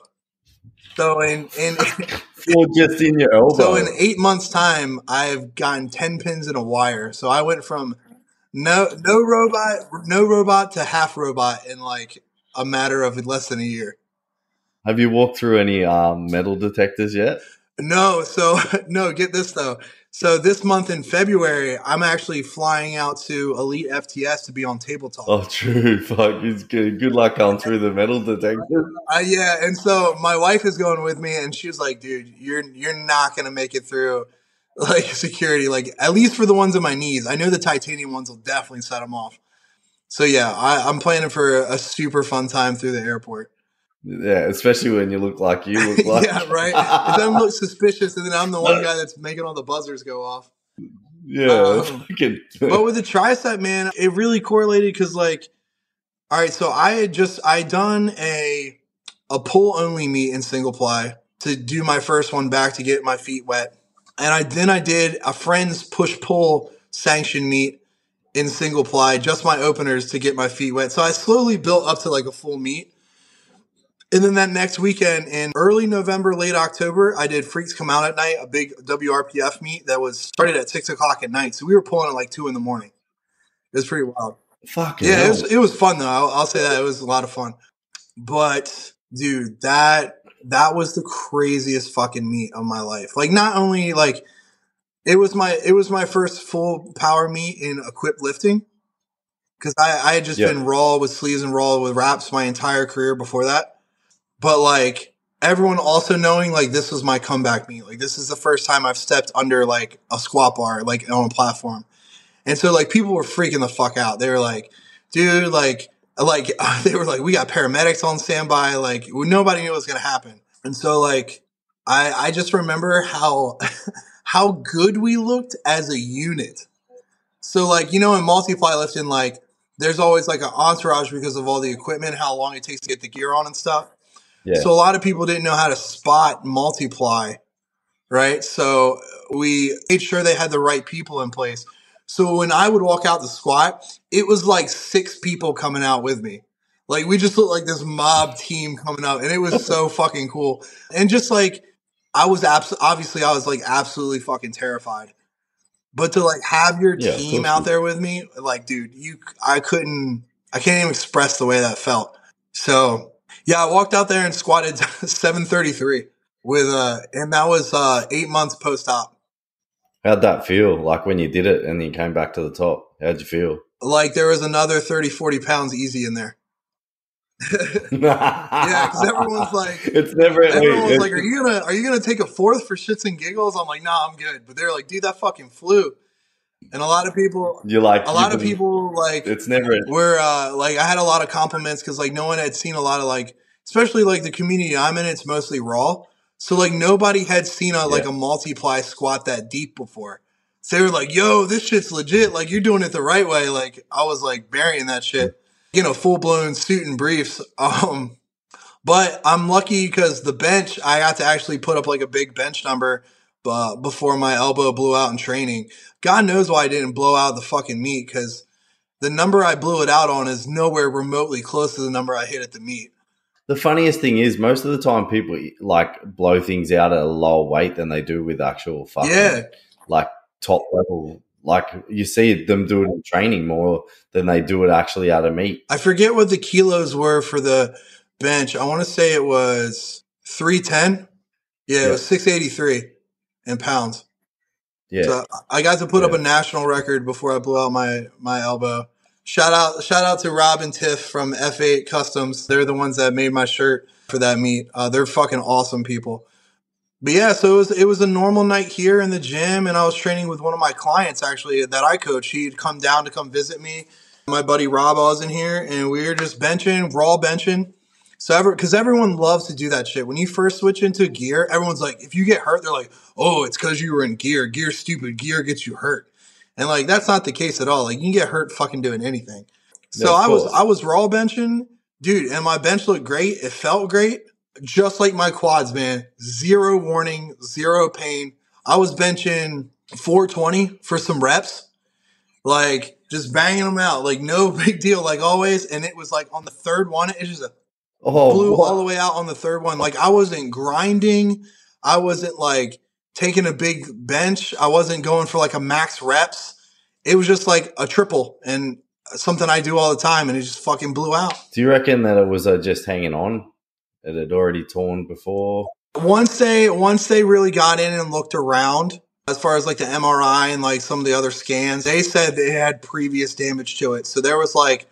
So in, in four just in your elbow. So in eight months' time, I've gotten ten pins in a wire. So I went from no no robot, no robot to half robot in like a matter of less than a year. Have you walked through any um, metal detectors yet? No, so no, get this though. So this month in February, I'm actually flying out to Elite F T S to be on tabletop. Oh, true. Fuck, it's good. Good luck going through the metal detector. Uh, yeah, and so my wife is going with me, and she was like, "Dude, you're you're not gonna make it through like security. Like at least for the ones on my knees. I know the titanium ones will definitely set them off. So yeah, I, I'm planning for a, a super fun time through the airport." Yeah, especially when you look like you look like. Yeah, right. It doesn't look suspicious, and then I'm the one guy that's making all the buzzers go off. Yeah. Um, but with the tricep, man, it really correlated because, like, All right, so I had just I done a a pull only meet in single ply to do my first one back to get my feet wet, and I then I did a friend's push pull sanction meet in single ply, just my openers to get my feet wet. So I slowly built up to like a full meet. And then that next weekend in early November, late October, I did Freaks Come Out at Night, a big W R P F meet that was started at six o'clock at night. So we were pulling at like two in the morning. It was pretty wild. Fucking yeah, hell. it was, it was fun though. I'll, I'll say that. It was a lot of fun. But dude, that that was the craziest fucking meet of my life. Like not only like it was my it was my first full power meet in equipped lifting. Because I, I had just Yep. been raw with sleeves and raw with wraps my entire career before that. But like everyone also knowing like this was my comeback meet. Like this is the first time I've stepped under like a squat bar, like on a platform. And so like people were freaking the fuck out. They were like, dude, like, like they were like, we got paramedics on standby. Like nobody knew what was going to happen. And so like, I, I just remember how, how good we looked as a unit. So like, you know, in multiply lifting, like there's always like an entourage because of all the equipment, how long it takes to get the gear on and stuff. Yeah. So a lot of people didn't know how to spot multiply, right? So we made sure they had the right people in place. So when I would walk out the squat, it was like six people coming out with me. Like we just looked like this mob team coming out, and it was so fucking cool. And just like I was abs- obviously I was like absolutely fucking terrified. But to like have your Yeah, of team course out you- there with me, like dude, you I couldn't I can't even express the way that felt. So yeah, I walked out there and squatted seven thirty-three with uh and that was uh eight months post op. How'd that feel? Like when you did it and you came back to the top? How'd you feel? Like there was another thirty, forty pounds easy in there. yeah, Yeah, because everyone's like it's never. everyone's it's, like, Are you gonna are you gonna take a fourth for shits and giggles? I'm like, nah, I'm good. But they're like, dude, that fucking flew. And a lot of people you're like a lot you of can- people like It's never. where uh like I had a lot of compliments because like no one had seen a lot of like especially like the community I'm in, it's mostly raw. So like nobody had seen a like Yeah. a multiply squat that deep before. So they were like, yo, this shit's legit. Like you're doing it the right way. Like I was like burying that shit. You know, full blown suit and briefs. Um but I'm lucky because the bench, I got to actually put up like a big bench number uh, before my elbow blew out in training. God knows why I didn't blow out the fucking meet because the number I blew it out on is nowhere remotely close to the number I hit at the meet. The funniest thing is, most of the time, people like blow things out at a lower weight than they do with actual fucking Yeah. like top level. Like you see them do it in training more than they do it actually at a meet. I forget what the kilos were for the bench. I want to say it was three ten. Yeah, it Yeah. was six eighty-three in pounds. Yeah, So I got to put up Yeah. a national record before I blew out my my elbow. Shout out shout out to Rob and Tiff from F eight Customs. They're the ones that made my shirt for that meet. Uh, they're fucking awesome people. But yeah, so it was it was a normal night here in the gym, and I was training with one of my clients actually that I coach. He'd come down to come visit me. My buddy Rob was in here, and we were just benching, raw benching. So ever because everyone loves to do that shit. When you first switch into gear, everyone's like, if you get hurt, they're like, oh, it's because you were in gear. Gear's stupid. Gear gets you hurt. And like that's not the case at all. Like you can get hurt fucking doing anything. So Yeah, of I was course. I was raw benching, dude, and my bench looked great. It felt great. Just like my quads, man. Zero warning, zero pain. I was benching four twenty for some reps. Like just banging them out. Like no big deal, like always. And it was like on the third one, it just oh, blew what? all the way out on the third one. Like I wasn't grinding. I wasn't like taking a big bench. I wasn't going for like a max reps. It was just like a triple and something I do all the time, and it just fucking blew out. Do you reckon that it was uh, just hanging on? It had already torn before. Once they once they really got in and looked around, as far as like the M R I and like some of the other scans, they said they had previous damage to it. So there was like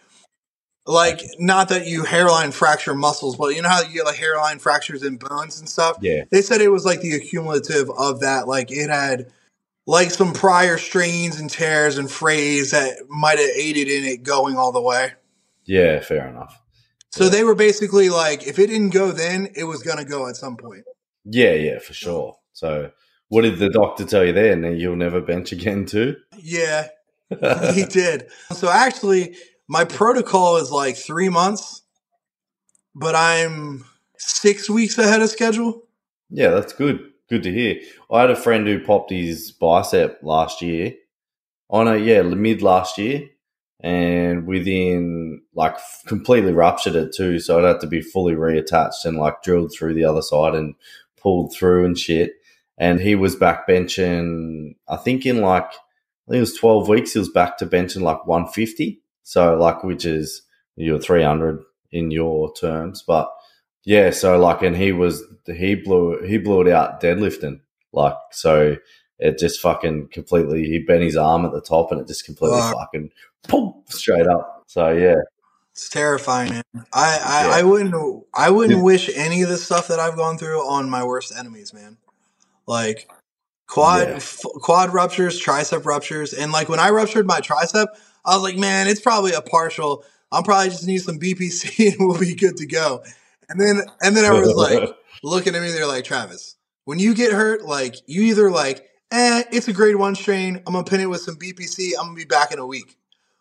like not that you hairline fracture muscles, but you know how you get like hairline fractures in bones and stuff? Yeah, They said it was like the accumulative of that. Like it had like some prior strains and tears and frays that might have aided in it going all the way. yeah, fair enough. So they were basically like, if it didn't go then, it was going to go at some point. Yeah, yeah, for sure. So, what did the doctor tell you there? And then you'll never bench again, too? Yeah, he did. So actually, my protocol is like three months, but I'm six weeks ahead of schedule. Yeah, that's good. Good to hear. I had a friend who popped his bicep last year. Oh no, yeah, mid last year, and within like completely ruptured it too. So it had to be fully reattached and like drilled through the other side and pulled through and shit. And he was back benching. I think in like I think it was twelve weeks. He was back to benching like one fifty. So like which is your three hundred in your terms, but. Yeah, so like, and he was he blew he blew it out deadlifting, like so it just fucking completely he bent his arm at the top and it just completely uh, fucking boom, straight up. So yeah, it's terrifying, man. I I, yeah. I wouldn't I wouldn't yeah. wish any of the stuff that I've gone through on my worst enemies, man. Like quad yeah. f- quad ruptures, tricep ruptures, and like when I ruptured my tricep, I was like, man, it's probably a partial. I'll probably just need some B P C and we'll be good to go. And then, and then everyone's like looking at me. They're like, Travis, when you get hurt, like you either like, eh, it's a grade one strain. I'm gonna pin it with some B P C. I'm gonna be back in a week,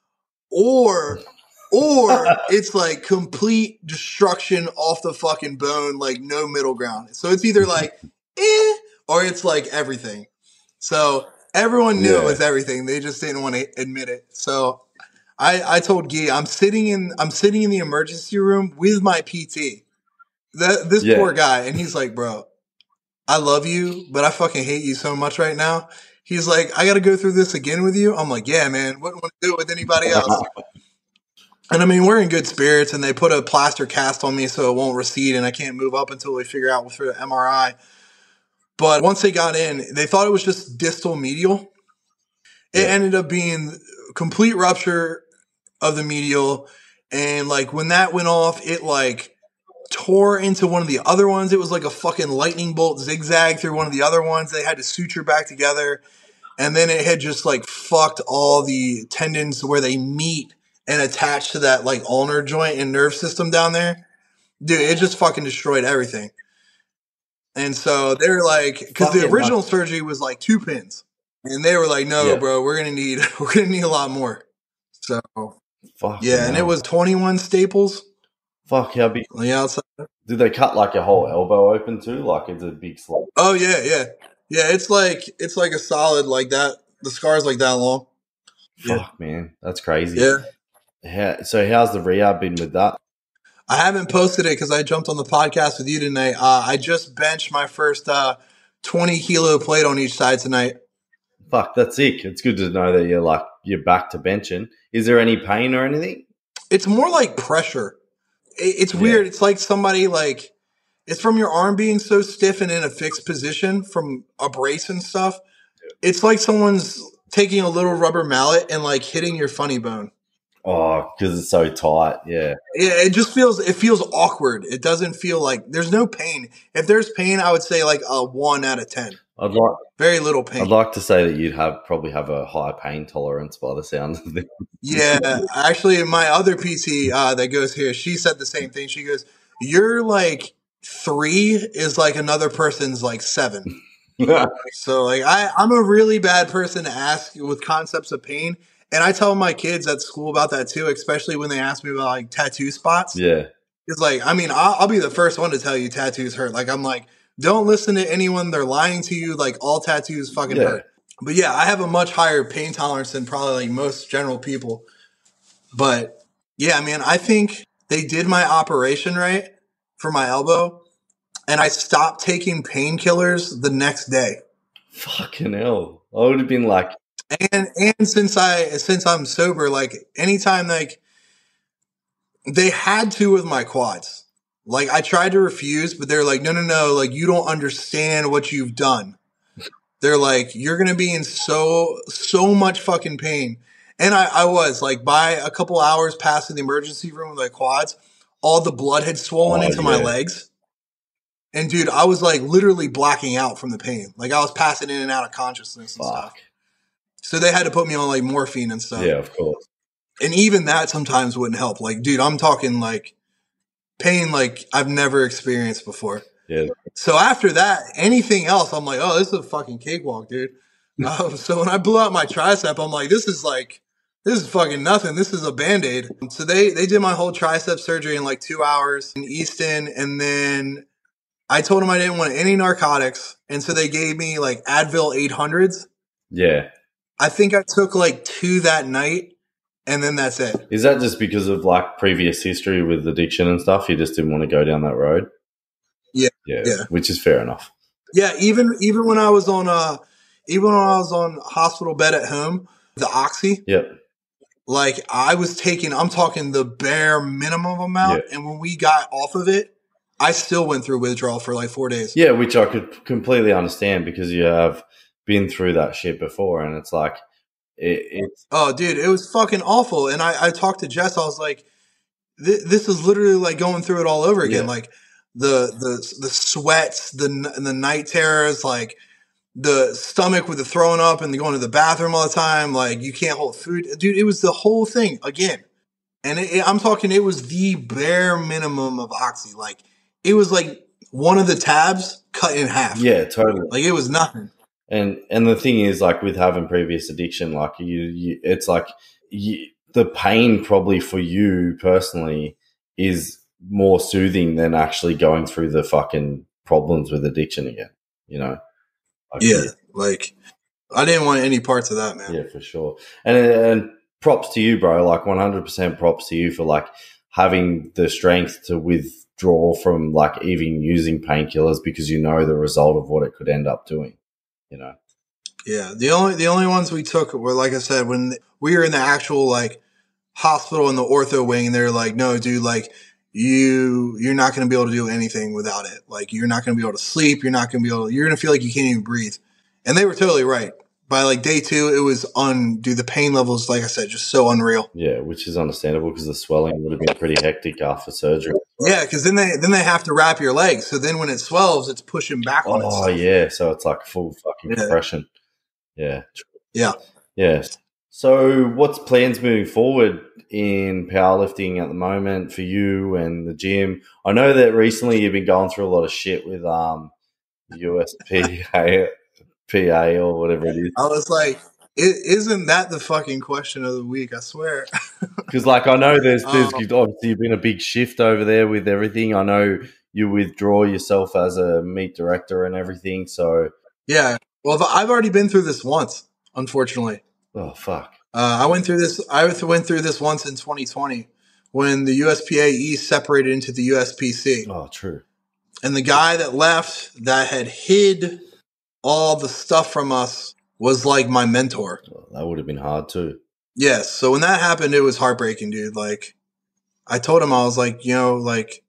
or, or it's like complete destruction off the fucking bone, like no middle ground. So it's either like, eh, or it's like everything. So everyone knew yeah. it was everything. They just didn't want to admit it. So I, I told Guy, I'm sitting in, I'm sitting in the emergency room with my P T. That this yeah. poor guy, and he's like, bro, I love you, but I fucking hate you so much right now. He's like, I got to go through this again with you. I'm like, yeah, man, wouldn't want to do it with anybody else. And I mean, we're in good spirits, and they put a plaster cast on me so it won't recede, and I can't move up until we figure out for the M R I. But once they got in, they thought it was just distal medial. It yeah. ended up being complete rupture of the medial, and like when that went off, it like tore into one of the other ones. It was like a fucking lightning bolt zigzag through one of the other ones. They had to suture back together. And then it had just like fucked all the tendons where they meet and attach to that like ulnar joint and nerve system down there. Dude, it just fucking destroyed everything. And so they were like, because the original much. surgery was like two pins. And they were like, no, yeah. bro, we're gonna need we're gonna need a lot more. So Fuck yeah, and it was twenty-one staples. Fuck, how big? On the outside. Did they cut like your whole elbow open too? Like it's a big slot. Oh yeah, yeah, yeah. It's like it's like a solid like that. The scar's like that long. Fuck, yeah. man, that's crazy. Yeah. How, so how's the rehab been with that? I haven't posted it because I jumped on the podcast with you tonight. Uh, I just benched my first uh, twenty kilo plate on each side tonight. Fuck, that's sick. It's good to know that you're like you're back to benching. Is there any pain or anything? It's more like pressure. It's weird. Yeah. It's like somebody like it's from your arm being so stiff and in a fixed position from a brace and stuff. It's like someone's taking a little rubber mallet and like hitting your funny bone. Oh, because it's so tight. Yeah. Yeah. It just feels, it feels awkward. It doesn't feel like there's no pain. If there's pain, I would say like a one out of ten. I'd like very little pain. I'd like to say that you'd have probably have a high pain tolerance by the sounds of it. Yeah, actually, my other P T uh, that goes here, she said the same thing. She goes, "You're like three is like another person's like seven." So like I, I'm a really bad person to ask with concepts of pain, and I tell my kids at school about that too, especially when they ask me about like tattoo spots. Yeah, it's like I mean I'll, I'll be the first one to tell you tattoos hurt. Like I'm like. Don't listen to anyone. They're lying to you. Like all tattoos fucking yeah. hurt. But yeah, I have a much higher pain tolerance than probably like most general people. But yeah, man, I think they did my operation right for my elbow. And I stopped taking painkillers the next day. Fucking hell. I would have been like. And and since I since I'm sober, like anytime like they had to with my quads. Like, I tried to refuse, but they're like, no, no, no, like, you don't understand what you've done. They're like, you're going to be in so, so much fucking pain. And I, I was, like, by a couple hours past in the emergency room with my quads, all the blood had swollen oh, into yeah. my legs. And, dude, I was, like, literally blacking out from the pain. Like, I was passing in and out of consciousness and Fuck. stuff. So they had to put me on, like, morphine and stuff. Yeah, of course. And even that sometimes wouldn't help. Like, dude, I'm talking, like, pain like I've never experienced before. Yeah. So after that, anything else, I'm like, oh, this is a fucking cakewalk, dude. Um, so when I blew out my tricep, I'm like, this is like, This is fucking nothing. This is a Band-Aid. So they, they did my whole tricep surgery in like two hours in Easton. And then I told them I didn't want any narcotics. And so they gave me like Advil eight hundreds. Yeah. I think I took like two that night. And then that's it. Is that just because of like previous history with addiction and stuff? You just didn't want to go down that road? Yeah. Yeah. Yeah. Which is fair enough. Yeah. Even, even when I was on, uh, even when I was on hospital bed at home, the Oxy. Yep. Like I was taking, I'm talking the bare minimum amount. Yeah. And when we got off of it, I still went through withdrawal for like four days. Yeah, which I could completely understand because you have been through that shit before, and it's like it, it's oh, dude, it was fucking awful. And I, I talked to Jess. I was like, th- "This is literally like going through it all over again. Yeah. Like the the the sweats, the the night terrors, like the stomach with the throwing up and the going to the bathroom all the time. Like you can't hold food, dude. It was the whole thing again. And it, it, I'm talking, it was the bare minimum of Oxy. Like it was like one of the tabs cut in half. Yeah, totally. Like it was nothing. And and the thing is, like with having previous addiction, like you, you it's like you, the pain probably for you personally is more soothing than actually going through the fucking problems with addiction again. You know? Like, yeah, like I didn't want any parts of that, man. Yeah, for sure. And and props to you, bro. Like one hundred percent props to you for like having the strength to withdraw from like even using painkillers because you know the result of what it could end up doing. You know. Yeah, the only the only ones we took were, like I said, when we were in the actual like hospital in the ortho wing, and they're like, "No, dude, like you you're not going to be able to do anything without it. Like you're not going to be able to sleep. You're not going to be able. To, you're going to feel like you can't even breathe." And they were totally right. By like day two, it was un. Dude, the pain levels, like I said, just so unreal. Yeah, which is understandable because the swelling would have been pretty hectic after surgery. Yeah, because then they then they have to wrap your legs. So then when it swells, it's pushing back on itself. Oh yeah, so it's like full fucking Yeah. compression. Yeah. Yeah. Yeah. So what's plans moving forward in powerlifting at the moment for you and the gym? I know that recently you've been going through a lot of shit with um U S P A, P A or whatever it is. I was like, is isn't that the fucking question of the week? I swear. Because like I know there's there's Um, obviously been a big shift over there with everything. I know you withdraw yourself as a meet director and everything. So Yeah. Well, I've already been through this once, unfortunately. oh fuck. Uh, I went through this. I went through this once in twenty twenty when the U S P A East separated into the U S P C, Oh, true. and the guy that left that had hid all the stuff from us was like my mentor. Well, that would have been hard too. Yes. So when that happened, it was heartbreaking, dude. Like I told him, I was like, you know, like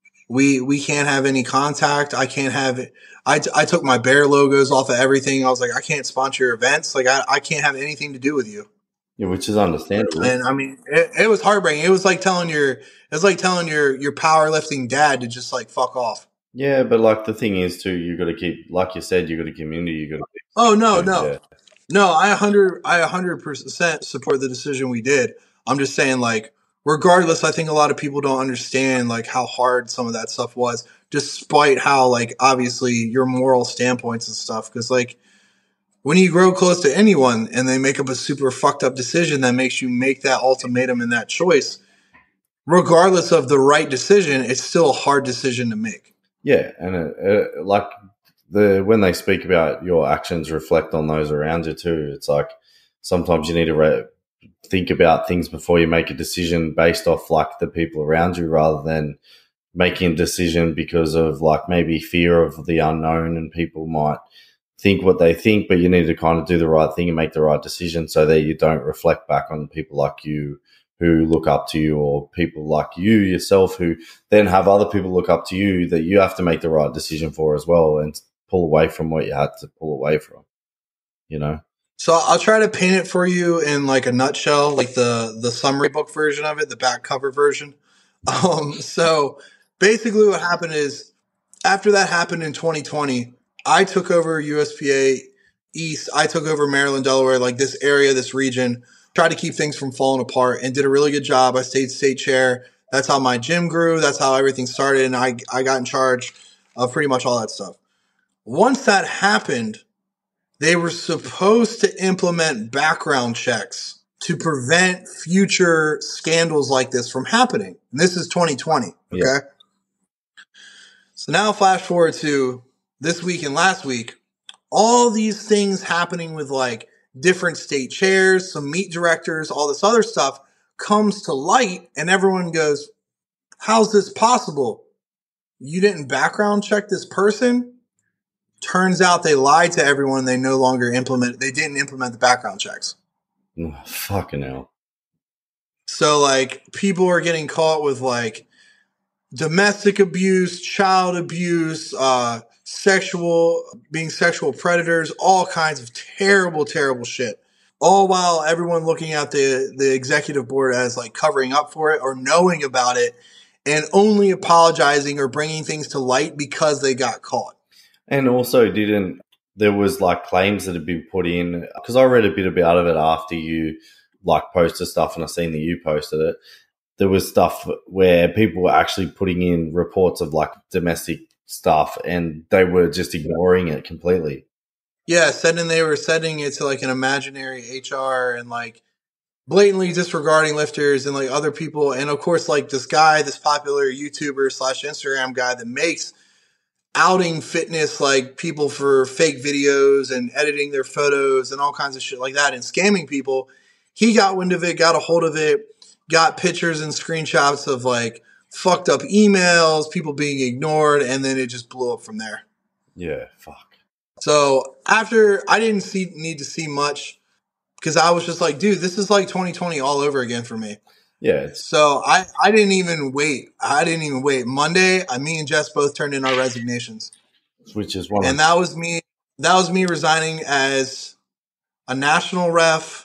we we can't have any contact. I can't have it. I, I took my Bear logos off of everything. I was like, I can't sponsor your events. Like I, I can't have anything to do with you. Yeah, which is understandable. And I mean, it, it was heartbreaking. It was like telling your, it was like telling your, your powerlifting dad to just like fuck off. Yeah, but like the thing is too, you got to keep, like you said, you got a community. You got to keep. Oh no, no, Yeah. no. I a hundred, I a hundred percent support the decision we did. I'm just saying, like, regardless, I think a lot of people don't understand like how hard some of that stuff was, despite how like obviously your moral standpoints and stuff. Because like when you grow close to anyone and they make up a super fucked up decision that makes you make that ultimatum and that choice, regardless of the right decision, it's still a hard decision to make. Yeah, and uh, uh, like the when they speak about your actions reflect on those around you too. It's like sometimes you need to re- think about things before you make a decision based off like the people around you, rather than making a decision because of like maybe fear of the unknown, and people might think what they think, but you need to kind of do the right thing and make the right decision so that you don't reflect back on people like you who look up to you, or people like you yourself who then have other people look up to you that you have to make the right decision for as well, and pull away from what you had to pull away from, you know? So I'll try to paint it for you in like a nutshell, like the, the summary book version of it, the back cover version. Um, so basically what happened is after that happened in twenty twenty, I took over U S P A East. I took over Maryland, Delaware, like this area, this region, tried to keep things from falling apart, and did a really good job. I stayed state chair. That's how my gym grew. That's how everything started. And I, I got in charge of pretty much all that stuff. Once that happened, they were supposed to implement background checks to prevent future scandals like this from happening. And this is twenty twenty. Okay. Yeah. So now flash forward to this week and last week, all these things happening with like different state chairs, some meet directors, all this other stuff comes to light, and everyone goes, how's this possible? You didn't background check this person? Turns out they lied to everyone. They no longer implement, they didn't implement the background checks. Oh, fucking hell. So like people are getting caught with like domestic abuse, child abuse, uh, sexual, being sexual predators, all kinds of terrible, terrible shit. All while everyone looking at the, the executive board as like covering up for it or knowing about it and only apologizing or bringing things to light because they got caught. And also didn't, there was like claims that had been put in, because I read a bit about of it after you like posted stuff and I seen that you posted it. There was stuff where people were actually putting in reports of like domestic stuff and they were just ignoring it completely. Yeah, sending they were sending it to like an imaginary H R and like blatantly disregarding lifters and like other people. And of course, like this guy, this popular YouTuber slash Instagram guy that makes outing fitness like people for fake videos and editing their photos and all kinds of shit like that and scamming people. He got wind of it, got a hold of it, got pictures and screenshots of like fucked up emails, people being ignored, and then it just blew up from there. Yeah, fuck. So after, I didn't see need to see much because I was just like, dude, this is like twenty twenty all over again for me. Yeah. It's- so I, I didn't even wait. I didn't even wait. Monday, I, me and Jess both turned in our resignations. Which is one. And that was me. That was me resigning as a national ref,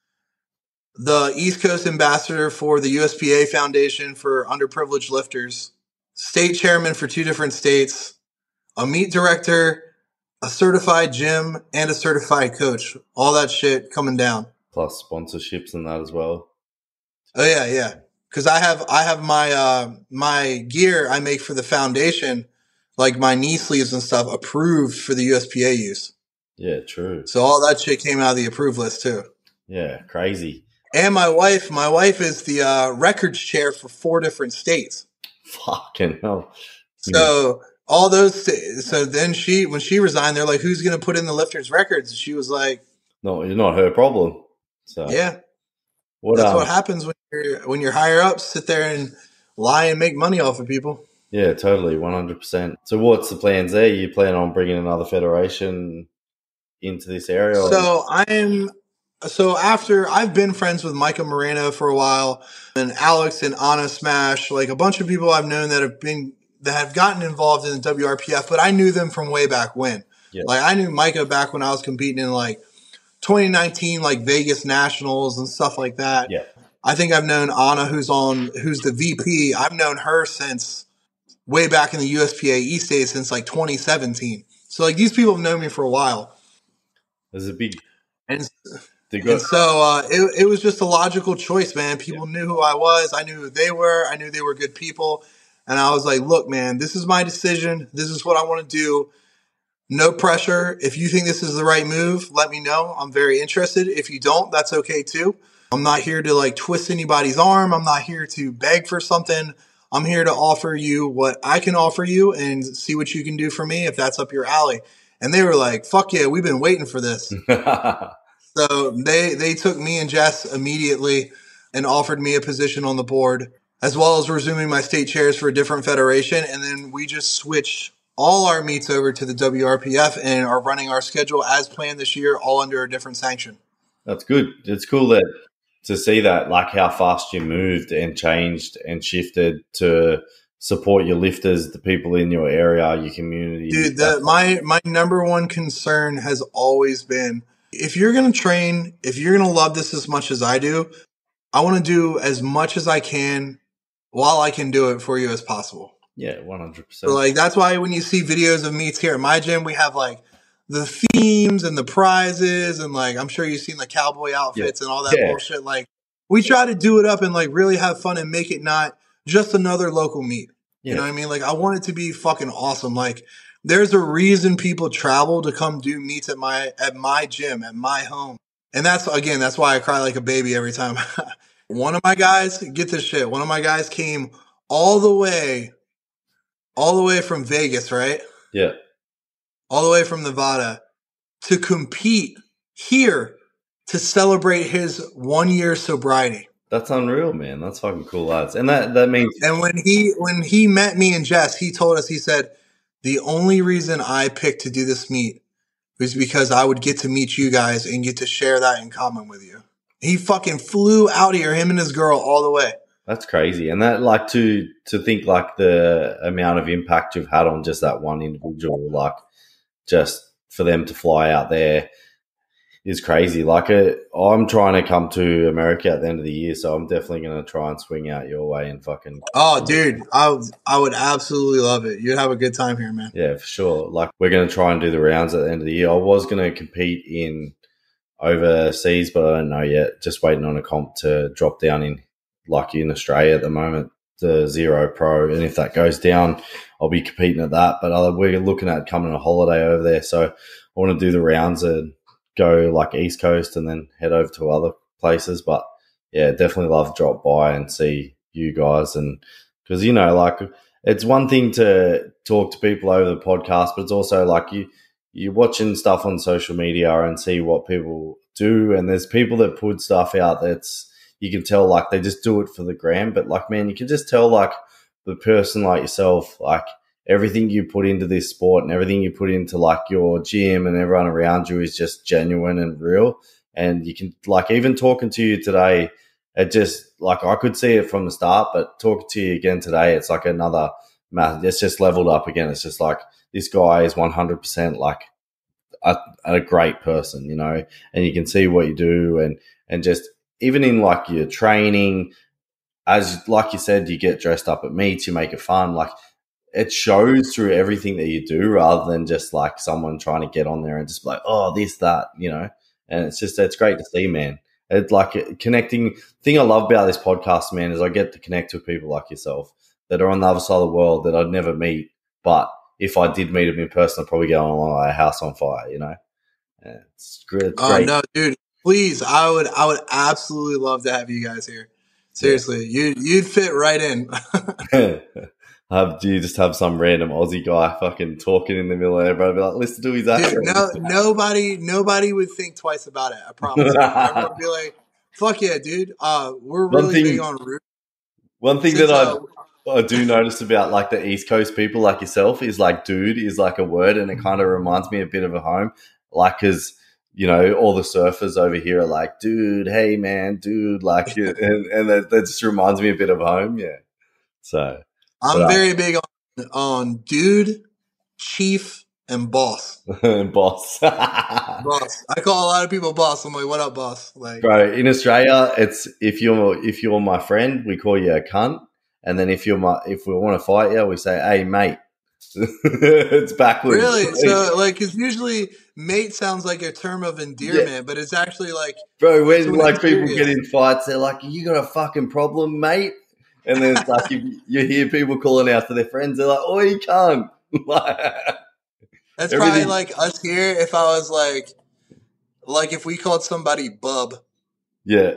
the East Coast ambassador for the U S P A Foundation for Underprivileged Lifters, state chairman for two different states, a meet director, a certified gym, and a certified coach. All that shit coming down. Plus sponsorships and that as well. Oh yeah, yeah. Because I have I have my uh, my gear I make for the foundation, like my knee sleeves and stuff, approved for the U S P A use. Yeah, true. So all that shit came out of the approved list too. Yeah, crazy. And my wife, my wife is the uh, records chair for four different states. Fucking hell. So all those, st- so then she, when she resigned, they're like, "Who's going to put in the lifters' records?" And she was like, "No, it's not her problem." So yeah, what, that's um, what happens when you're when you're higher ups sit there and lie and make money off of people. Yeah, totally, one hundred percent. So what's the plans there? You plan on bringing another federation into this area? So I'm. So after I've been friends with Micah Moreno for a while and Alex and Anna Smash, like a bunch of people I've known that have been, that have gotten involved in the W R P F, but I knew them from way back when. Yeah. Like I knew Micah back when I was competing in like twenty nineteen, like Vegas Nationals and stuff like that. Yeah. I think I've known Anna, who's on, who's the V P. I've known her since way back in the U S P A East Days since like twenty seventeen. So like these people have known me for a while. There's a big, and And so uh, it, it was just a logical choice, man. People yeah. knew who I was. I knew who they were. I knew they were good people. And I was like, look, man, this is my decision. This is what I want to do. No pressure. If you think this is the right move, let me know. I'm very interested. If you don't, that's okay too. I'm not here to like twist anybody's arm. I'm not here to beg for something. I'm here to offer you what I can offer you and see what you can do for me if that's up your alley. And they were like, fuck yeah, we've been waiting for this. So they, they took me and Jess immediately and offered me a position on the board, as well as resuming my state chairs for a different federation. And then we just switched all our meets over to the W R P F and are running our schedule as planned this year, all under a different sanction. That's good. It's cool that to see that, like how fast you moved and changed and shifted to support your lifters, the people in your area, your community. Dude, the, my, my number one concern has always been, if you're going to train, if you're going to love this as much as I do, I want to do as much as I can while I can do it for you as possible. Yeah, one hundred percent. So like, that's why when you see videos of meets here at my gym, we have like the themes and the prizes and like, I'm sure you've seen the cowboy outfits yeah. and all that yeah. bullshit. Like we try to do it up and like really have fun and make it not just another local meet. Yeah. You know what I mean? Like I want it to be fucking awesome. Like, there's a reason people travel to come do meets at my at my gym, at my home. And that's, again, that's why I cry like a baby every time. One of my guys, get this shit. One of my guys came all the way, all the way from Vegas, right? Yeah. All the way from Nevada to compete here to celebrate his one year sobriety. That's unreal, man. That's fucking cool, lads. And that, that means. And when he when he met me and Jess, he told us, he said, the only reason I picked to do this meet was because I would get to meet you guys and get to share that in common with you. He fucking flew out here, him and his girl, all the way. That's crazy. And that, like, to to think, like, the amount of impact you've had on just that one individual, like, just for them to fly out there is crazy. Like, a, I'm trying to come to America at the end of the year, so I'm definitely going to try and swing out your way and fucking. Oh, dude, I would, I would absolutely love it. You'd have a good time here, man. Yeah, for sure. Like, we're going to try and do the rounds at the end of the year. I was going to compete in overseas, but I don't know yet. Just waiting on a comp to drop down in, like, in Australia at the moment, the Zero Pro. And if that goes down, I'll be competing at that. But uh, we're looking at coming on a holiday over there, so I want to do the rounds and go like East Coast and then head over to other places. But yeah, definitely love to drop by and see you guys. And because, you know, like, it's one thing to talk to people over the podcast, but it's also like you, you're watching stuff on social media and see what people do. And there's people that put stuff out that's, you can tell like they just do it for the gram. But like, man, you can just tell like the person like yourself, like, everything you put into this sport and everything you put into like your gym and everyone around you is just genuine and real. And you can, like, even talking to you today, it just, like, I could see it from the start, but talking to you again today, it's like another math. It's just leveled up again. It's just like, this guy is one hundred percent like a, a great person, you know, and you can see what you do. And, and just even in like your training, as like you said, you get dressed up at meets, you make it fun. Like, it shows through everything that you do rather than just like someone trying to get on there and just be like, oh, this, that, you know. And it's just, it's great to see, man. It's like connecting. Thing I love about this podcast, man, is I get to connect with people like yourself that are on the other side of the world that I'd never meet. But if I did meet them in person, I'd probably get on like a house on fire, you know. Yeah, it's great. It's oh great. no, dude! Please, I would, I would absolutely love to have you guys here. Seriously, yeah. you you'd fit right in. Have do you just have some random Aussie guy fucking talking in the middle of everybody be like, listen to his accent? Dude, no, nobody, nobody would think twice about it. I promise. Everyone would be like, "Fuck yeah, dude! Uh, we're really thing, big on root." One thing Since, that uh, I I do notice about like the East Coast people like yourself is like, dude is like a word, and it kind of reminds me a bit of a home, like because you know all the surfers over here are like, dude, hey man, dude, like, and and that, that just reminds me a bit of home, yeah. So. I'm but, very big on, on dude, chief, and boss. and boss. boss. I call a lot of people boss. I'm like, what up, boss? Like, bro, in Australia, it's if you're if you're my friend, we call you a cunt, and then if you're my if we want to fight you, we say, hey mate. It's backwards. Really? So like, because usually mate sounds like a term of endearment, yeah. but it's actually like, bro, when like people get in fights, they're like, you got a fucking problem, mate. And then it's like you, you hear people calling out to their friends. They're like, "Oh, you can't." That's probably like us here. If I was like, like if we called somebody bub. Yeah.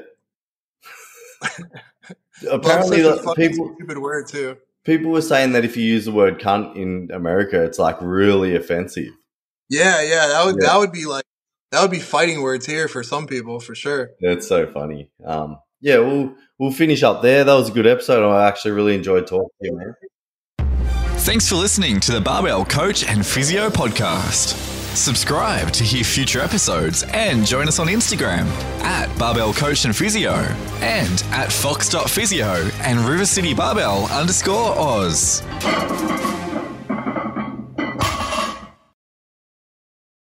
Apparently, Bub's such a like, people stupid word too. People were saying that if you use the word "cunt" in America, it's like really offensive. Yeah, yeah, that would yeah. that would be like that would be fighting words here for some people for sure. That's so funny. Um, yeah, we'll we'll finish up there. That was a good episode. I actually really enjoyed talking to you, man. Thanks for listening to the Barbell Coach and Physio Podcast. Subscribe to hear future episodes and join us on Instagram at Barbell Coach and Physio and at fox dot physio and River City Barbell underscore Oz.